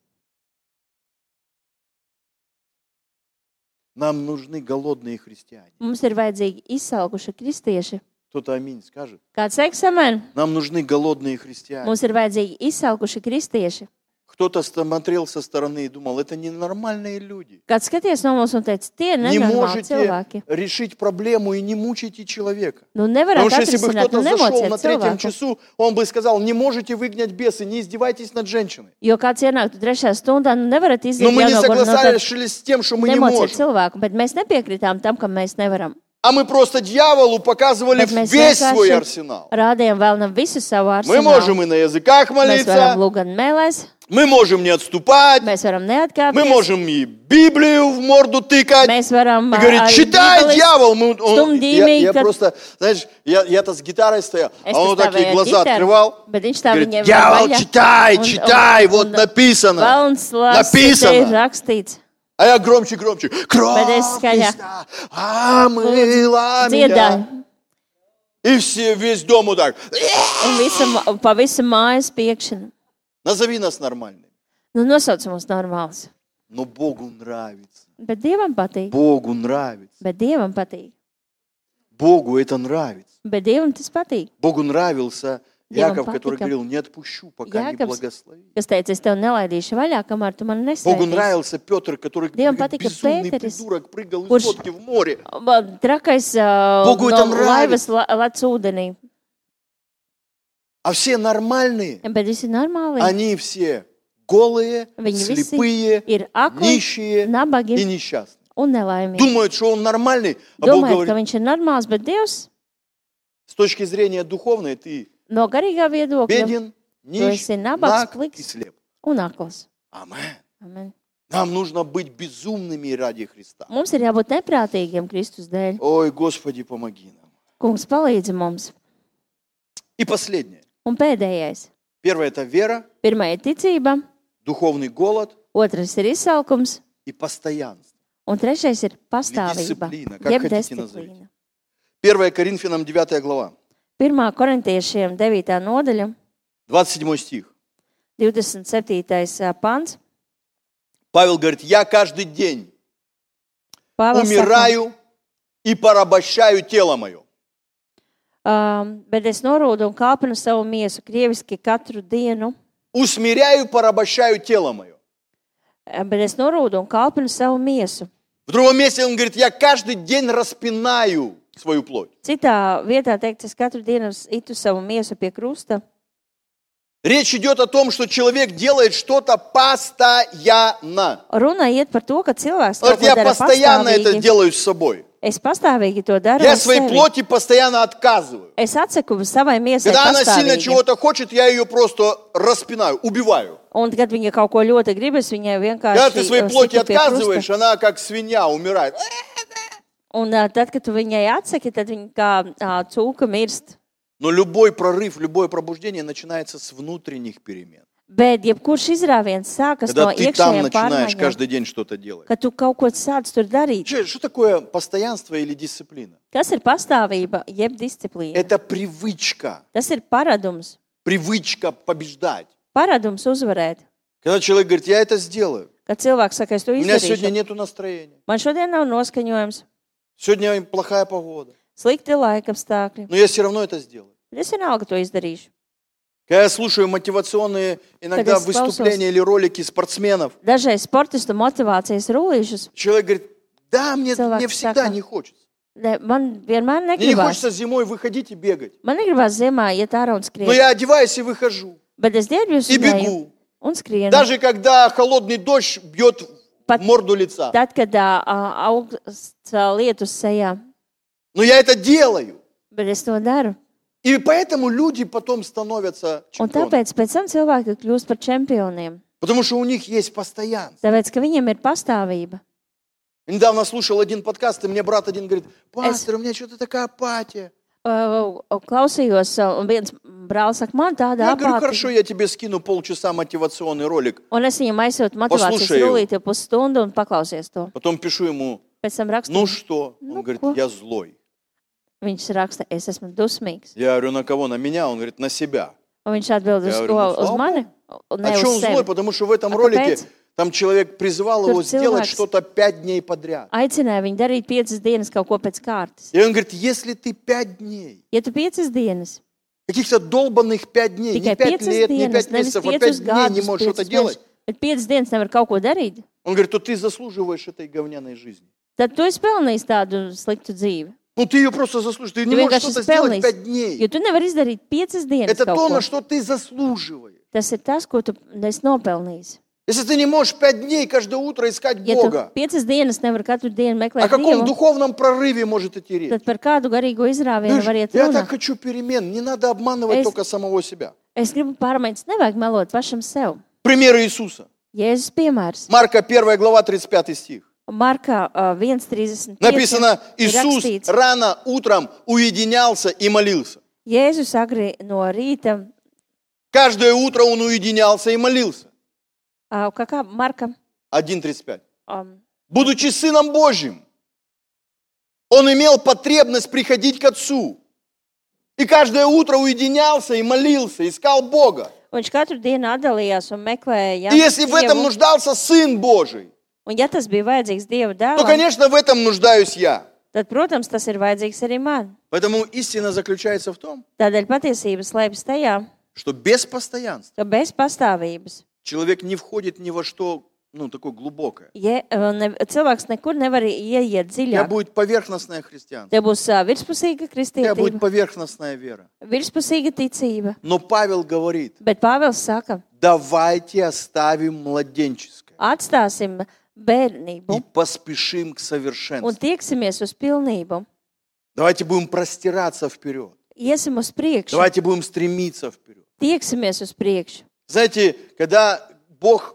Нам нужны голодные христиане. Mums ir vajadzīgi izsalkuši kristieši. Кто-то аминь скажет. Kāds teiks amen? Нам нужны голодные христиане. Mums ir vajadzīgi izsalkuši kristieši. Кто-то смотрел со стороны и думал, это ненормальные люди. Kāds skaties no mums un teica, tie ir Не nenormāli можете cilvēki. решить проблему и не мучайте человека. Nu, Потому nevarat что если бы atrisināt, кто-то nu, зашел nemociet на третьем cilvēku. часу, он бы сказал, не можете выгнать беса, не издевайтесь над женщиной. Jo kāds ienāktu trešajā stundā, nu nevarat Но izdarīt мы не jauno согласились с тем, что мы не nemociet можем. cilvēku, bet mēs nepiekritām tam, ka mēs nevaram. А мы просто дьяволу показывали Bet mēs весь свой vienkārši арсенал. rādījām vēl nav visu savu Мы arsenālu. можем и на языках Mēs varam молиться, lūgt mēlēs, мы можем не отступать, mēs varam мы neatkāpties, можем и Библию в морду тыкать. mēs varam И говорит, arī читай, Bībeles дьявол. Мы- он- stumdījumi, я, я kad просто, знаешь, я, я-то с гитарой стоял, es а он вот te такие stāvēju ar глаза ģitāru, открывал. bet viņš tā Говорит, viņiem дьявол, vaļā. читай, Un- читай, un- вот un написано. Velns lasa, te Написано. ir rakstīts. А я громче, громче. Кровь Bet es skaļāk. Христа омыла меня. Dziedāju. И все, весь дом вот так. Un visa, pa visu mājas piekšana. Назови нас нормальными. Nu, nosauc mums normāls. Но Богу нравится. Bet Dievam patīk. Богу нравится. Bet Dievam patīk. Богу это нравится. Bet Dievam tas patīk. Богу нравился Диван Яков, который патика. говорил, не отпущу, пока не Jakobs, благослови. kas teica, es tev nelaidīšu vaļā, kamēr tu man Богу nesveitīs. нравился Петр, который Диван как патика безумный Пēteris, придурок прыгал из kurš- лодки в море. Ba- Trakais uh, Bogu no это нравится. laivas la, lec ūdenī. А все нормальные, Bet visi normāli. они все голые, Viņi visi слепые, ir akli, нищие и nabagi несчастные. un nelaimīgi. Думают, что он нормальный, а Бог Domājot, ka говорит, viņš ir normāls, bet Dievs с точки зрения духовной ты no garīgā viedokļa беден, tu нищ, esi nabags, наг и pliks слеп. un akls. Amen. Amen. Нам нужно быть безумными ради Христа. Mums ir jābūt neprātīgiem Kristus dēļ. Ой, Господи, помоги нам. Kungs palīdzi mums. И последнее. Un pēdējais. Первое – это вера, Pirmā ir ticība, духовный голод otrais ir izsalkums, и постоянство. un trešais ir pastāvība, disciplīna, kā jeb хотите disciplīna. первое Коринфянам девятая глава, Pirmā korintiešiem devītā nodaļa, двадцать седьмой стих. divdesmit septītais pants. Павел говорит, я каждый день Pāvils saka, умираю и порабощаю тело мое. um, bet es norūdu un kāpinu savu miesu krieviski katru dienu, Усмиряю, порабощаю тело мое. bet es norūdu un kāpinu savu miesu. В другом месте он говорит, я каждый день распинаю свою плоть. Citā vietā teikt, es katru dienu itu savu miesu pie krusta. Речь идет о том, что человек делает что-то постоянно. Runa iet par to, ka cilvēks Он kaut говорит, ko я dara постоянно это pastāvīgi. делаю с собой. Es pastāvīgi to daru Я ar своей sevi. плоти постоянно отказываю. Es atsaku savai miesai Когда она сильно pastāvīgi. чего-то хочет, я ее просто распинаю, убиваю. Un, kad viņa kaut ko ļoti gribas, viņai Когда vienkārši ты своей uh, плоти situ pie krusta. отказываешь, она как свинья умирает. Un uh, tad, kad tu viņai atsaki, tad viņa kā uh, cūka mirst. Но любой прорыв, любое пробуждение начинается с внутренних перемен. Bet jebkurš izrāviens sākas Когда no ты там iekšējiem начинаешь pārmaiņām, каждый день что-то делать. kad tu kaut ko sāc tur darīt. Что, что такое постоянство или дисциплина? Kas ir pastāvība, jeb disciplīna? Это привычка. Tas ir paradums. Привычка побеждать. Paradums uzvarēt. Когда человек говорит, я это сделаю. Kad cilvēks saka, es to У меня сегодня izdarīšu. нету настроения. Man šodien nav noskaņojums, Сегодня плохая погода. slikti laika apstākļi. Но я все равно это сделаю. Bet es vienalga to izdarīšu. Когда я слушаю мотивационные иногда Когда я выступления или ролики спортсменов, Dažreiz sportistu motivācijas rullīšus, человек говорит, да, мне, Cilvēks мне всегда saka, не хочется. ne, man vienmēr Мне не negribas. хочется зимой выходить и бегать. Man negribas ziemā iet ārā un Но skriet. я одеваюсь и выхожу. Bet es ģērbjos И un eju бегу. un skrienu. Даже когда холодный дождь бьет в Pat морду лица. tad, kad ā, ā, augsts ā, lietus sejā. Но я это делаю. Bet es to daru. И поэтому люди потом становятся Un чемпионами. tāpēc pēc tam cilvēki kļūst par čempioniem. Потому что у них есть постоянство. Tāpēc, ka viņiem ir pastāvība. Недавно слушал один подкаст, и мне брат один говорит, пастор, у меня что-то такая апатия. Uh, klausījos, uh, un viens brālis saka, man tāda Я говорю, хорошо, apātija. я тебе скину полчаса мотивационный ролик. Un es viņam aizsūtu motivācijas Послушай его. rullīti pusstundu un paklausies to. Потом пишу ему, Pēc tam rakstu, ну что? Ну, Он говорит, ко? я злой. viņš raksta, es esmu dusmīgs. Я говорю, на кого? На меня? Он говорит, на себя. Un viņš atbild uz Jā, ko? nu, Uz slāpu. mani? Un А ne что uz он злой? sevi. Потому что в этом А ролике kāpēc? там человек призвал Tur его сделать cilvēks- что-то пять дней подряд. Aicināja viņu darīt piecas dienas kaut ko pēc kārtas. И он говорит, если ты пять дней Ja tu piecas dienas Каких-то долбанных пять дней, не Tikai пять piecas лет, не dienas, пять nevis месяцев, а piecus пять дней не gadus, можешь что-то piecas mēnešus, делать. bet piecas dienas nevar kaut ko darīt. Он говорит, то ты заслуживаешь этой говняной жизни. Tad tu esi pelnījis tādu sliktu dzīvi. Ну ты ее просто заслуживаешь. Ты не Tu можешь vienkārši что-то esi сделать pelnījis, пять дней. jo tu nevari izdarīt piecas dienas Это kaut то, ko. на что ты заслуживаешь. Tas ir tas, ko tu esi nopelnījis. Если ты не можешь пять дней каждое утро искать Ja tu Бога, piecas dienas nevar katru dienu о meklēt каком Dievu, духовном прорыве может идти речь? tad par kādu garīgo izrāvienu Знаешь, var iet я runa. так хочу перемен, не надо обманывать Es- только самого себя. Es gribu pārmaiņas, nevajag melot pašam sev. Пример Иисуса. Jēzus piemērs. Марка первая глава, тридцать пятый стих. Markā uh, viens trīsdesmit pieci Написано, ir Иисус rakstīts, рано утром уединялся и молился. Jēzus agri no rīta, Каждое утро он уединялся и молился. uh, kā, kā Marka, один тридцать пять. um, Будучи Сыном Божьим, он имел потребность приходить к Отцу. И каждое утро уединялся и молился, искал Бога. viņš katru dienu atdalījās un meklēja И если в этом Dievu. нуждался Сын Божий, Un ja tas bija vajadzīgs Dieva то, dēlam, конечно, в этом нуждаюсь я. tad, protams, tas ir vajadzīgs arī man. Поэтому истина заключается в том, Tādēļ patiesība slēpjas tajā, что без постоянства ka bez pastāvības человек не входит ни во что, ну, такое глубокое. ja, ne, cilvēks nekur nevar ieiet У тебя dziļāk. будет поверхностное христианство. Tev būs uh, virspusīga У тебя будет kristietība, поверхностная вера. virspusīga ticība. Но Павел говорит, Bet Pāvils saka, давайте оставим младенческое atstāsim и bērnību поспешим к un совершенству. tieksimies uz pilnību. Давайте будем простираться вперед. Iesim uz priekšu, Давайте будем стремиться вперед. tieksimies uz priekšu. Знаете, когда Бог,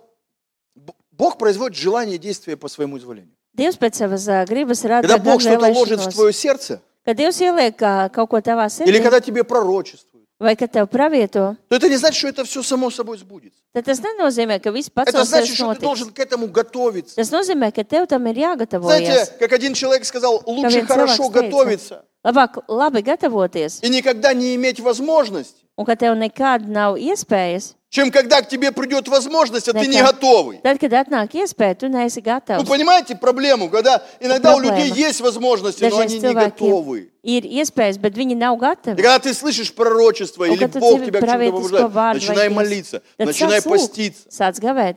Б- Бог производит желание и действия по своему изволению. Dievs pēc savas ā, gribas rada Когда Бог что-то ложит в vēlēšanos. твое сердце, Kad Dievs ieliek ā, kaut ko tavā или sirdī, когда тебе пророчествуют, vai kad tev pravieto, то это не значит, что это все само собой сбудется. tad tas nenozīmē, ka viss pats Это no значит, sevis что ты notiks. должен к этому готовиться. Tas nozīmē, ka tev tam ir Знаете, jāgatavojas. как один человек сказал, лучше viens хорошо cilvēks teica, готовиться Labāk labi gatavoties, и никогда не иметь возможности, un ka tev nekad nav iespējas, чем когда к тебе придет возможность, а ты не Nekad. готовый. tad, kad atnāk iespēja, tu neesi Вы gatavs. понимаете проблему, когда иногда у людей Проблема. есть возможности, но Dažreiz они не готовы. cilvēkiem ir iespējas, bet viņi nav И gatavi. когда ты слышишь пророчество, Un, или kad tu Бог dzirdi тебя к чему-то pravietisko побуждает, vārdu vai начинай Dievs, молиться, tad начинай sāc lūgt, поститься. sāc gavēt.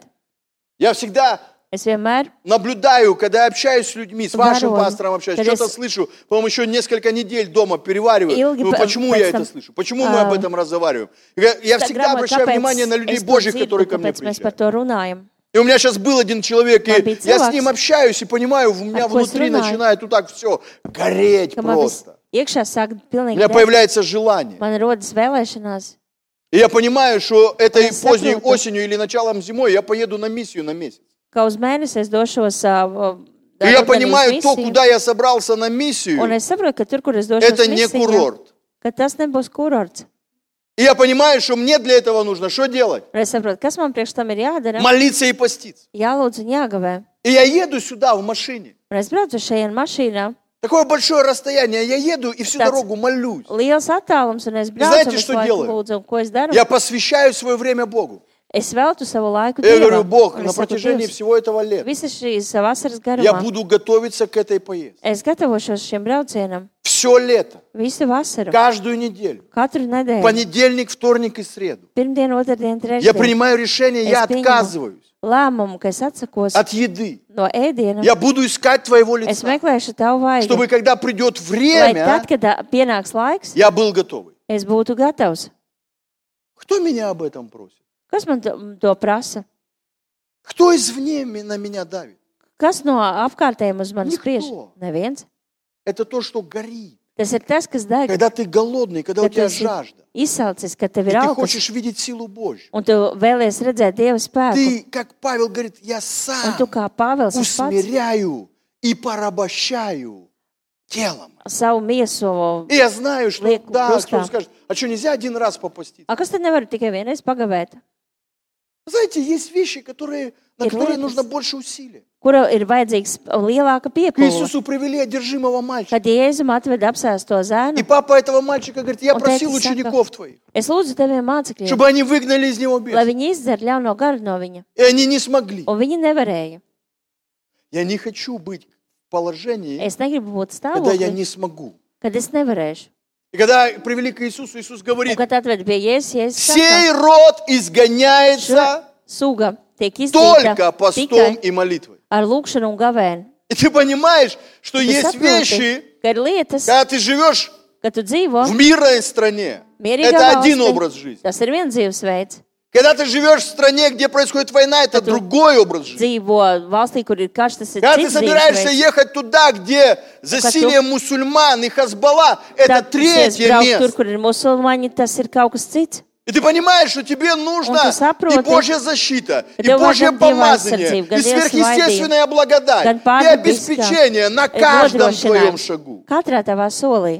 Я всегда Es vienmēr наблюдаю, когда я общаюсь с людьми, с вашим Здорово. пастором общаюсь, Когда что-то с- слышу, по-моему, еще несколько недель дома перевариваю. Ilgi Ну, pa- почему pēc я это tam, слышу? Почему мы а, об этом разговариваем? Я, я всегда Instagramā, обращаю kāpēc внимание на людей es to Божьих, dzirdu, которые ко мне kāpēc mēs приезжают. par to runājam. И у меня сейчас был один человек, Man и bija я с cilvēks, ним общаюсь и понимаю, у меня ar ko es внутри runāju. начинает вот так все гореть Ka man viss просто. iekšā sāk У pilnīgi меня degt. появляется желание. Man rodas vēlēšanās. И я понимаю, что этой Я поздней saprotu. осенью или началом зимой я поеду на миссию на месяц. Ka uz mēnesi es došos uh, И я понимаю, то, куда я собрался на миссию, Un es saprotu, ka tur, kur es došos это не misijā, курорт. ka tas nebūs kurorts. И я понимаю, что мне для этого нужно что делать? Un es saprotu, kas man priekš tam ir jādara. Молиться и поститься. Jālūdz un jāgavē. И я еду сюда в машине. Un es braucu šeit mašīnā. Такое большое расстояние. Я еду и всю Tāds дорогу молюсь. Liels attālums, un es braucu знаете, un visu что laiku делаю? lūdzu, un ko es daru? Я посвящаю свое время Богу. Es veltu savu laiku Я говорю, Dievam. Бог, Un на es saku, протяжении Dievs, всего этого лета visas šīs vasaras я garumā буду готовиться к этой поездке. es gatavošos šiem braucienam Все лето, visu vasaru, каждую неделю. katru nedēļu, Понедельник, вторник и среду. pirmdienu, otrdienu, Я trešdienu. принимаю решение, Es я pieņemu отказываюсь lēmumu, ka es atsakos от еды. no ēdiena. Я буду искать Твоего Es лица, meklēšu tavu vaigu, чтобы когда придет lai время, tad, kad ā, pienāks laiks, я был готовый. es būtu gatavs. Кто меня об этом просит? Kas man to, to prasa? Кто извне ми- на меня давит? Kas no apkārtējiem uz mani Nikto. spriež? Neviens. Это то, что горит. Tas ir tas, kas deg, Когда ты голодный, когда у kad tu тебя esi жажда, izsalcis, kad tev и ir ты alkas, хочешь видеть силу Божью. un tu vēlies redzēt Dieva spēku. Ты, как Павел говорит, я Un сам tu kā Pāvils es pats усмиряю и порабощаю телом. savu miesu. И я знаю, что Lieku да, krustā. кто скажет, а что, нельзя один раз попаститься? A, kas tad nevar tikai vienreiz pagavēt? Знаете, есть вещи, которые, на Ir которые lietas. нужно больше усилия. Kura ir vajadzīgs lielāka К piepūle? Иисусу привели одержимого мальчика. Kad Jēzum atved apsēsto И zēnu, папа этого мальчика говорит, я Он просил teica, учеников твоих, es lūdzu teviem mācekļiem, чтобы они выгнали из него lai бес. viņi izdzer ļauno garu no viņa. И они не смогли. Un viņi nevarēja. Я не хочу быть в положении, Es negribu būt когда я stāvoklī, не смогу. kad es nevarēšu. И И когда привели к Иисусу, Иисус Un, говорит, kad atved pie Jēzus, Jēzus сей saka, род изгоняется suga tiek только iztīta постом tikai и молитвой. ar lūkšanu un gavēnu. И ты понимаешь, что Tu есть saproti, вещи, ka ir lietas, когда ты живешь kad tu dzīvo в мирной стране, mierīgā это один valstī, образ жизни. tas ir viens dzīvesveids. Когда ты живешь в стране, где происходит война, это Kad tu другой образ жизни. dzīvo valstī, kur ir karš, tas ir Когда ты cits собираешься dzīvesveids. ехать туда, где засилие мусульман и Хазбалла, это Tad, третье brauc tur, место. kur ir musulmaņi, tas ir kaut kas cits. И ты понимаешь, что тебе нужна Un tu saproti, и Божья защита, и tev Божье vajag Dieva помазание, aizsardzību, gan и Dieva сверхъестественная gan благодать, и pārdabiskā обеспечение на каждом твоем nodrošinājums шагу. katrā tavā solī.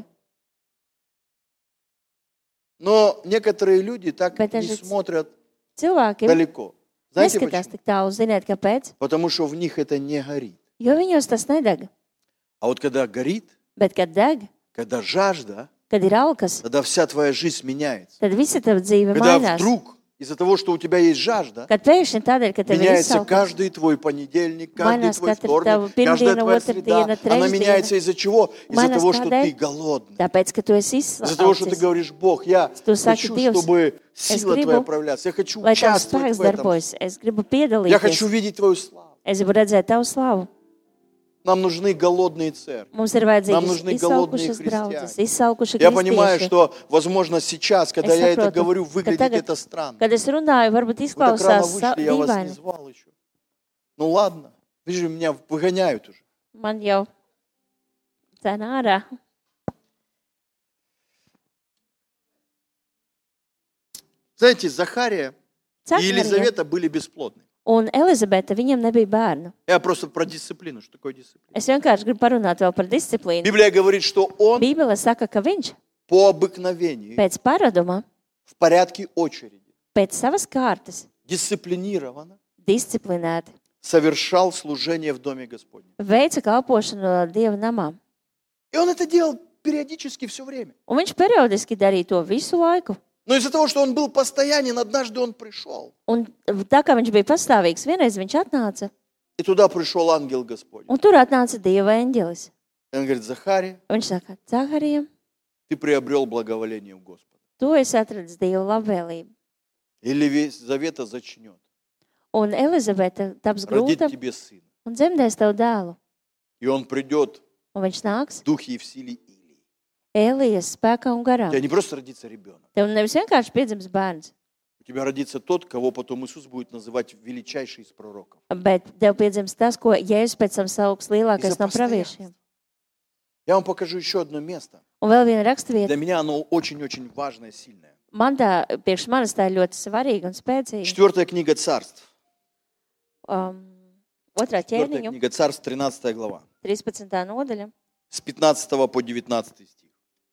Но некоторые люди так Bet не daži смотрят cilvēki далеко. Знаете neskatās почему? tik tālu. Ziniet, kāpēc? Потому что в них это не горит. Jo viņos tas nedeg. А вот когда горит, Bet, kad deg, когда жажда, kad ir alkas, тогда вся твоя жизнь меняется. tad visa tava dzīve Когда mainās. вдруг из-за того, что у тебя есть жажда, Kad pēkšņi tādēļ, ka tev ir меняется izsalkas, каждый твой понедельник, каждый Mainās твой katra вторник, tava каждая pirmdiena, твоя среда. otrdiena, Она trešdiena. меняется из-за чего? Из-за Mainās того, что kādēļ? ты голодный. Tāpēc, ka tu esi Из-за того, что ты izsalcis, говоришь, Бог, я Tu saki, хочу, Dievs, чтобы сила gribu, Твоя проявляться. Я хочу lai tavs участвовать spēks в этом. darbojas. Es gribu Я piedalīties. хочу видеть Твою славу. Es gribu redzēt tavu slavu. Нам нужны голодные церкви. Mums ir Нам vajadzīgas нужны голодные izsalkušas draudzes, христиане. izsalkuši Я понимаю, kristieši. что, возможно, сейчас, когда Es я это saprotu, говорю, ka выглядит tagad, это странно. kad es runāju, varbūt Вы так рано izklausās sa- вышли, я вас не dīvaini. звал еще. Ну ладно, видишь, меня выгоняют уже. Man jau cena ārā. Знаете, Захария и Zakarija Елизавета были бесплодны. un Elizabete, viņiem nebija bērnu. Я просто про дисциплину. Что такое дисциплина? Es vienkārši gribu parunāt vēl par disciplīnu. Библия говорит, что он Bībele saka, ka viņš по обыкновению, pēc paraduma, в порядке очереди, pēc savas kārtas, дисциплинированно disciplinēti, совершал служение в Доме Господнем. veica kalpošanu Dieva namā. И он это делал периодически все время. Un viņš periodiski darīja to visu laiku. Но из-за того, что он был постоянен, однажды он пришел. Un tā kā viņš bija pastāvīgs, vienreiz viņš atnāca, И туда пришел ангел Господень. un tur atnāca Dieva eņģelis. И он говорит, Захария, Viņš saka, Zaharijam, ты приобрел благоволение у Господа. tu esi atradis Dieva labvēlību. И Елизавета зачнет. Un Elizabete taps Родит grūta тебе сына. un dzemdēs tev dēlu. И он придет Un viņš nāks в духе и в силе Илии. Elijas spēkā un У garā. тебя не просто родится ребенок. Tev nevis vienkārši piedzims bērns, У тебя родится тот, кого потом Иисус будет называть величайший из пророков. bet tev piedzims tas, ko Jēzus pēc tam sauks lielākais Из-за no praviešiem. постоянства. Я вам покажу еще одно место. Un vēl viena rakstvieta. Для меня оно очень-очень важное, сильное. Man tā, priekš manis tā ir ļoti svarīga un spēcīga. Четвертая книга Царств. Um, otrā Четвертая ķēniņa, книга Царств, тринадцатая глава. trīspadsmitā nodaļa, С пятнадцатого по девятнадцатый стих.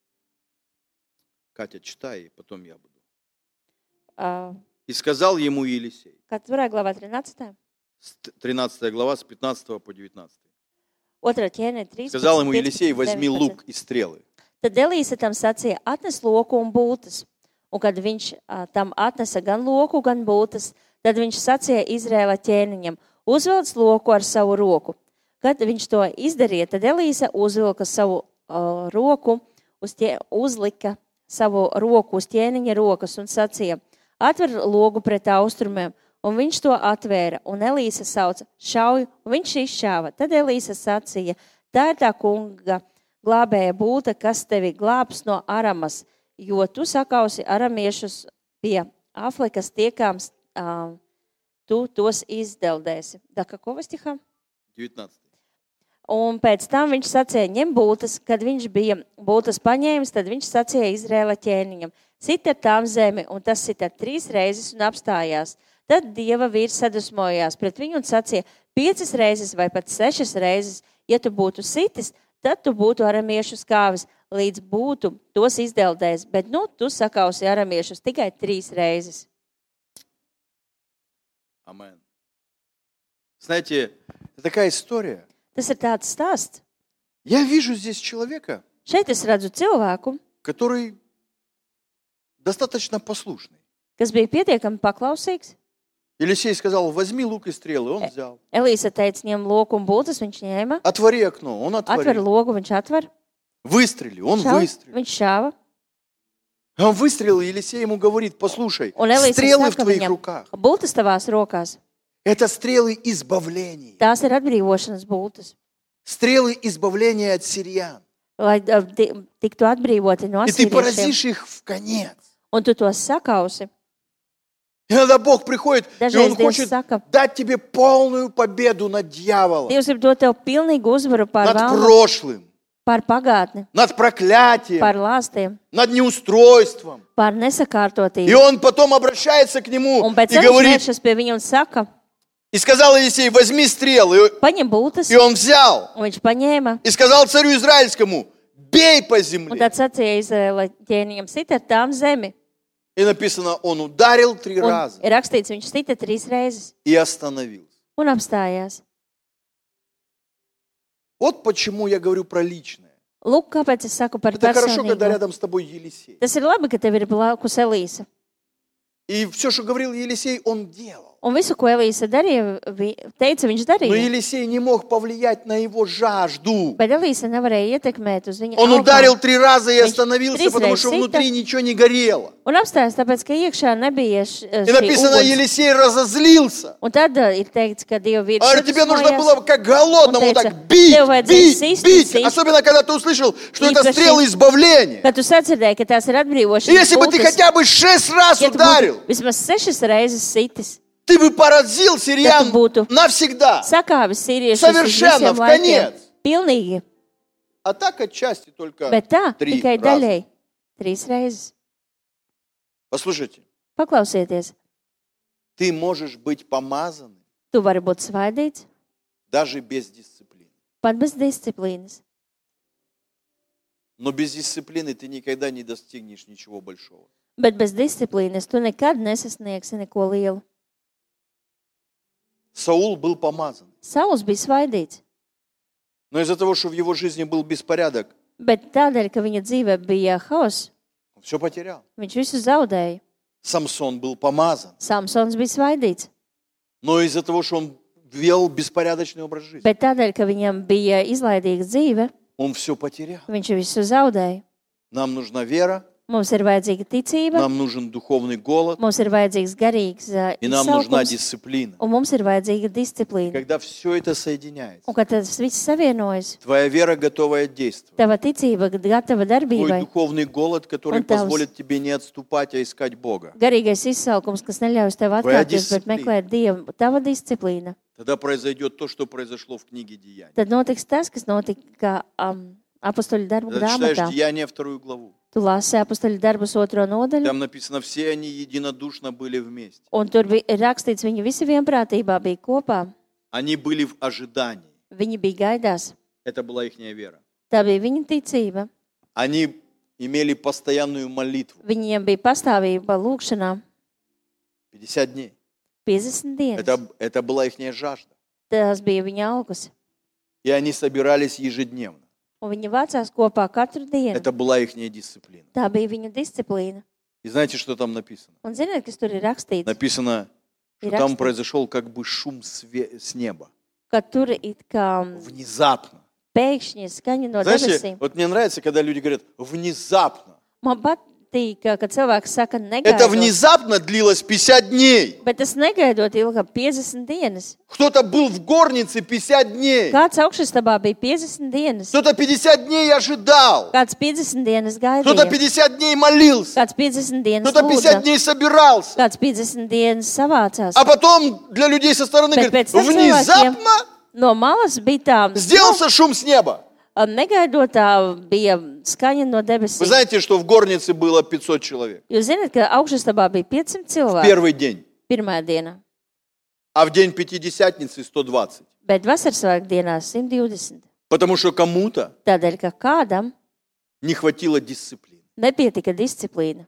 Катя, читай, и потом я буду. uh, И сказал ему Елисей. Katrā glāvā trīspadsmitā. С- тринадцатая глава, с пятнадцатого по девятнадцатый. Otrā ķēniņa, trīspadsmit. Сказал ему Елисей, возьми deviņpadsmit. лук и стрелы. Tad Elīsa tam sacīja, atnes loku un būtas. Un kad viņš uh, tam atnesa gan loku, gan būtas, tad viņš sacīja Izrēla ķēniņam, uzvelc loku ar savu roku. Kad viņš to izdarīja, tad Elīsa uzvilka savu uh, roku, uz tie, uzlika savu roku uz ķēniņa rokas un sacīja, atver logu pret austrumiem, un viņš to atvēra, un Elīsa sauca, šauj, un viņš izšāva. Tad Elīsa sacīja, tā ir tā kunga glābēja būta, kas tevi glābs no Aramas, jo tu sakausi aramiešus pie Aflikas tiekāms, uh, tu tos izdeldēsi. Da kakova stihā? девятнадцатый. Un pēc tam viņš sacīja, ņem būtas, kad viņš bija būtas paņēmis, tad viņš sacīja Izrēla ķēniņam, sit ar tām zemi, un tas sit ar trīs reizes un apstājās. Tad Dieva vīrs sadusmojās pret viņu un sacīja, piecas reizes vai pat sešas reizes, ja tu būtu sitis, tad tu būtu aramiešu skāvis, līdz būtu tos izdeldējis, bet nu tu sakausi aramiešus tikai trīs reizes. Амен. Знаете, такая история. Tas ir tāds stāsts. Я вижу здесь человека, Šeit es redzu cilvēku, который достаточно послушный. kas bija pietiekami paklausīgs. Елисей сказал, возьми лук и стрелы, он взял. Elīsa teica, ņem loku un būtas, viņš ņēma. Отвори окно, он Atver отворил. logu, viņš atver. Выстрели, он Šauj, выстрелил. viņš šāva. Он выстрелил, и Елисей ему говорит: послушай, Un Elīze стрелы в saka твоих viņam, руках. bultas tavās rokās. Это стрелы избавления. Tās ir atbrīvošanas bultas, Стрелы избавления от сириян. lai uh, ti- tiktu atbrīvoti no И ты asīriešiem. поразишь их в конец. Un tu tos sakausi. Иногда Бог приходит, и Dažreiz Он Dievs хочет saka, дать тебе полную победу над дьяволом, Dievs grib dot tev pilnīgu uzvaru pār над vēlmu, прошлым, pār pagātni, над проклятием, pār lāstiem, над неустройством. pār И nesakārtotību. он потом обращается к нему Un pēc и tam viņš говорит, vēršas pie viņa un saka, и сказал Елисей: возьми стрелы. paņem bultas, И он взял. un viņš paņēma. И сказал царю Израильскому: бей по Un земле. tad sacīja Izraēla ķēniņam, sit ar tām zemi. И написано, он ударил три Un раза ir rakstīts, viņš sita trīs reizes и остановился. un apstājās. Вот почему я говорю про личное. Lūk, kāpēc es saku par Это хорошо, когда personīgo. рядом с тобой Елисей. Tas ir labi, ka tev ir blakus Elīsa. И все, что говорил Елисей, он делал. Un visu, ko Elīsa darīja, vi- teica, viņš Но darīja. Елисей не мог повлиять на его жажду. Bet Elīsa nevarēja ietekmēt uz viņa Он alkām. ударил три раза и Viņš остановился, trīs потому reizes что sita внутри ничего не горело. un apstājās, tāpēc, ka iekšā nebija š- И šī написано, uguns. Елисей разозлился. Un tad uh, ir teikts, ka Dieva vīrs А тебе нужно sadusmojās. было как голодному Он так тeica, бить, tev vajadzēja бить, sist, бить. sist. Особенно, когда ты услышал, что это Īpaši, стрелы избавления. Kad tu sadzirdēji, ka tās ir И atbrīvošanas если бы ты bultas, хотя бы шесть раз ja tu ударил, būtu vismaz sešas reizes sitis, ты бы поразил сириян Да ты būtu навсегда. sakāvis sīriešus uz Совершенно, visiem в laikiem. конец. Pilnīgi. А так отчасти только Bet tā, три tikai раза. daļēji. Trīs reizes. Послушайте, Paklausieties, ты можешь быть помазанным tu vari būt svaidīts даже без дисциплины. pat bez disciplīnas. Но без дисциплины ты никогда не достигнешь ничего большого. Bet bez disciplīnas tu nekad nesasniegsi neko lielu. Саул был помазан. Sauls bija svaidīts, Но из-за того, что в его жизни был беспорядок, bet tādēļ, ka viņa dzīvē bija haoss, он все потерял. viņš visu zaudēja. Самсон был помазан. Samsons bija svaidīts, Но из-за того, что он вел беспорядочный образ жизни, bet tādēļ, ka viņam bija izlaidīga dzīve, он все потерял. viņš visu zaudēja. Нам нужна вера, Mums ir vajadzīga ticība, нам нужен духовный голод, mums ir vajadzīgs garīgs uh, и нам нужна izsaukums, дисциплина. un mums ir vajadzīga disciplīna. Когда все это соединяется, Un kad tas viss savienojas, твоя вера готовая действовать, tava ticība gatava твой darbībai, духовный голод, который Он тavs- позволит тебе не отступать, а искать Бога, garīgais izsaukums, kas neļaus tev Vai atkāpties, bet disciplīna. meklēt Dievu, tava disciplīna. тогда произойдет то, что произошло в книге Деяний. Tad notiks tas, kas notika um, apustuļu darbu Когда ты читаешь grāmatā. Деяния вторую главу, Tu lasi apustuļu darbus otro nodaļu, там написано, все они единодушно были вместе. un tur bija rakstīts, viņi visi vienprātībā bija kopā. Они были в ожидании. Viņi bija gaidās. Это была их вера. Tā bija viņa ticība. Они имели постоянную молитву. Viņiem bija pastāvība lūkšanā пятьдесят дней. piecdesmit dienas. Это, это была их жажда. Tas bija viņa augus. И они собирались ежедневно. Un viņi vācās kopā katru dienu. Это была их дисциплина. Tā bija viņa disciplīna. И знаете, что там написано? Un ziniet, kas tur ir rakstīts? Написано, что Ir там rakstīts, произошел как бы шум све- с неба. ka tur it kā Внезапно. pēkšņi skaņa no Знаете, debesīm. вот мне нравится, когда люди говорят «внезапно». Man patīk, ka- kad cilvēks saka Это negaidot, внезапно длилось пятьдесят дней. bet tas negaidot ilga piecdesmit dienas. Кто-то был в горнице пятьдесят дней. Kāds augšastabā bija piecdesmit dienas. Кто-то пятьдесят дней ожидал. Kāds piecdesmit dienas Кто-то gaidīja. пятьдесят дней молился. Kāds piecdesmit dienas Кто-то пятьдесят lūdza. дней собирался. Kāds piecdesmit dienas savācās. А потом для людей со стороны Bet говорят, pēc tam cilvēkiem внезапно no malas bija tā, сделался шум с неба. nu, negaidotā bija skaņa no Вы debesīm. знаете, что в горнице было пятьсот человек Jūs zināt, ka augšastabā bija piecsimt в cilvēki первый день, pirmā diena, а в день Пятидесятницы сто двадцать. bet vasarsvētku dienā simt divdesmit. Потому что кому-то Tādēļ, ka kādam не хватило дисциплины, nepietika disciplīna,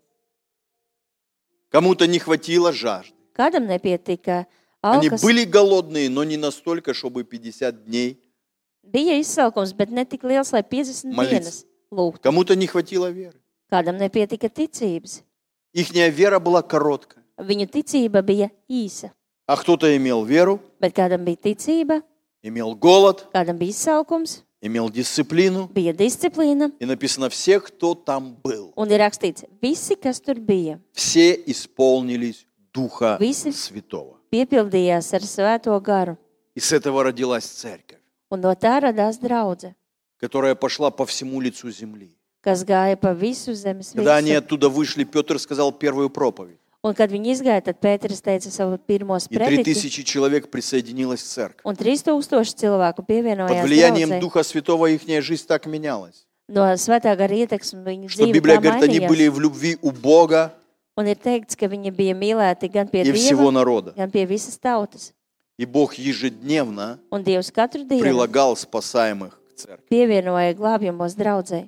кому-то не хватило жажды. kādam nepietika Они alkas. были голодные, но не настолько, чтобы пятьдесят дней. Bija izsaukums, bet ne tik liels, lai piecdesmit Молиться. dienas lūgtu. Кому-то не хватило веры. Kādam nepietika ticības. Ихняя вера была короткая. Viņu ticība bija īsa, А кто-то имел веру, bet kādam bija ticība, имел голод, kādam bija izsaukums, имел дисциплину, bija disciplīna, и написано, все, кто там был, un ir rakstīts, visi, kas tur bija, все исполнились Духа Visi. Святого. piepildījās ar svēto garu. И с этого родилась церковь, Un no tā radās draudze, которая пошла по всему лицу земли. kas gāja pa visu zemes Когда они virsmu. оттуда вышли, Петр сказал первую проповедь. Un kad viņi izgāja, tad Pēteris teica savu pirmo И три sprediķi, тысячи человек присоединилось к церкви. un trīs tūkstoši cilvēku Под pievienojās влиянием draudzei. Духа Святого их жизнь так менялась, No svētā gara ietekmes viņu что dzīve Библия tā говорит, они были mainījās. в любви у Бога Un ir teikts, ka viņi bija mīlēti gan pie и всего Dieva, народа. gan pie visas tautas. И Бог ежедневно Un Dievs katru dienu прилагал спасаемых к церкви. pievienoja glābjamos draudzei.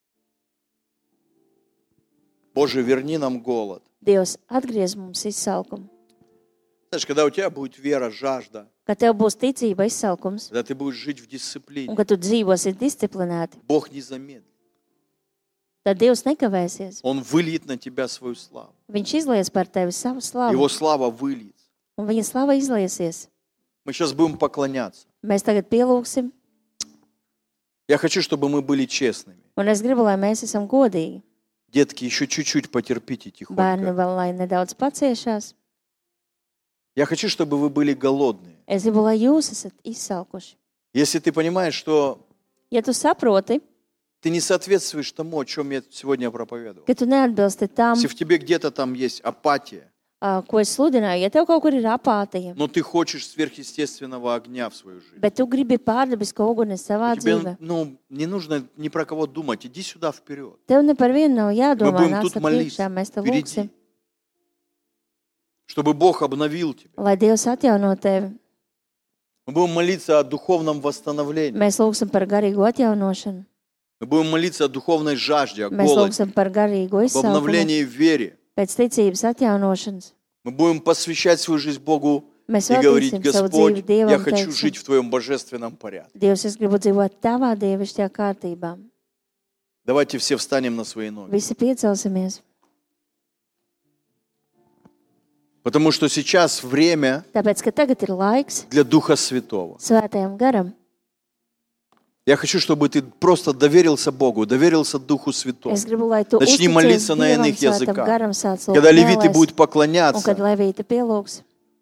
Боже, верни нам голод. Dievs atgriez mums izsalkumu. Знаешь, когда у тебя будет вера, жажда, Kad tev būs ticība izsalkums, когда ты будешь жить в un дисциплине, kad tu dzīvosi disciplinēti, Бог не замедлит. tad Dievs nekavēsies. Он выльет на тебя свою славу. Viņš izlies par tevi savu slavu, Его слава выльется. un viņa slava izliesies. Мы сейчас будем поклоняться. Mēs tagad pielūgsim, Я хочу, чтобы мы были честными. un es gribu, lai mēs esam godīgi. Детки, еще чуть-чуть потерпите Bērni тихонько. vēl lai nedaudz paciešās. Я хочу, чтобы вы были голодные. Es gribu, lai jūs esat izsalkuši. Если ты понимаешь, что Ja tu saproti, ты не соответствуешь тому, о чем я сегодня проповедовал, ka tu neatbilsti tam, если в тебе где-то там есть апатия, ā, ko es sludināju, ja tev kaut kur ir apātija, но ты хочешь сверхъестественного огня в свою жизнь, bet tu gribi pārdabisko uguni savā тебе dzīvē, ну, не нужно ни про кого думать. Иди сюда вперед. tev ne par vienu nav Мы jādomā, будем nāc тут te молиться priekšā, mēs te lūgsim, впереди, чтобы Бог обновил тебя. lai Dievs atjauno tevi. Мы будем молиться о духовном восстановлении. Mēs lūgsim par garīgu atjaunošanu, Мы будем молиться о духовной жажде, о mēs голоде, lūgsim par garīgu об izsalkumu, обновлении в вере. pēc ticības atjaunošanas. Мы будем посвящать свою жизнь Богу Mēs и говорить: veltīsim savu Господь, dzīvi Dievam, я хочу teiksim, жить в Твоем божественном порядке. Dievs, es gribu dzīvot tavā dievišķajā kārtībā. Давайте все встанем на свои ноги. Visi piecelsimies, Потому что сейчас время tāpēc, ka tagad ir laiks для Духа Святого. svētajam garam. Я хочу, чтобы ты просто доверился Богу, доверился Духу Святому. Es gribu, lai tu Начни uzticies молиться на Dievam, иных svētam языках. garam, sāc lūgt Когда левиты mēlēs, будут un kad поклоняться, levīti pielūgs.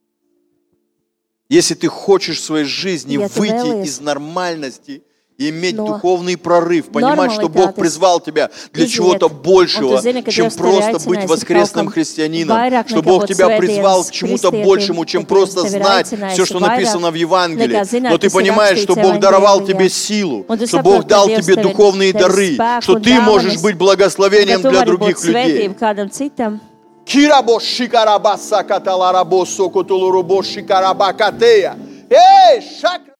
если ты хочешь в своей жизни Я ты выйти vēlies из нормальности и иметь no духовный прорыв, понимать, что Бог normalitātes призвал тебя для iziet, чего-то un tu большего, zini, ka чем Dievs tevi просто aicinājis быть ir воскресным kaut kam христианином, vairāk что nekā Бог būt тебя призвал к svētdienas чему-то kristietim, большему, чем ka Dievs просто tevi ir знать aicinājis все, что vairāk написано в Евангелии. nekā zināt, Но ты kas ir понимаешь, что rakstīts Бог даровал Evanģēlijā. тебе силу, Un tu что saproti, Бог ka дал Dievs тебе tev ir духовные devis дары, spēku что un ты можешь dāvanas, быть ka благословением tu для vari būt других людей. svētība kādam citam. Кирабо шикарабаса каталарабо сокотулурубо шикарабакатея. Эй, шакра!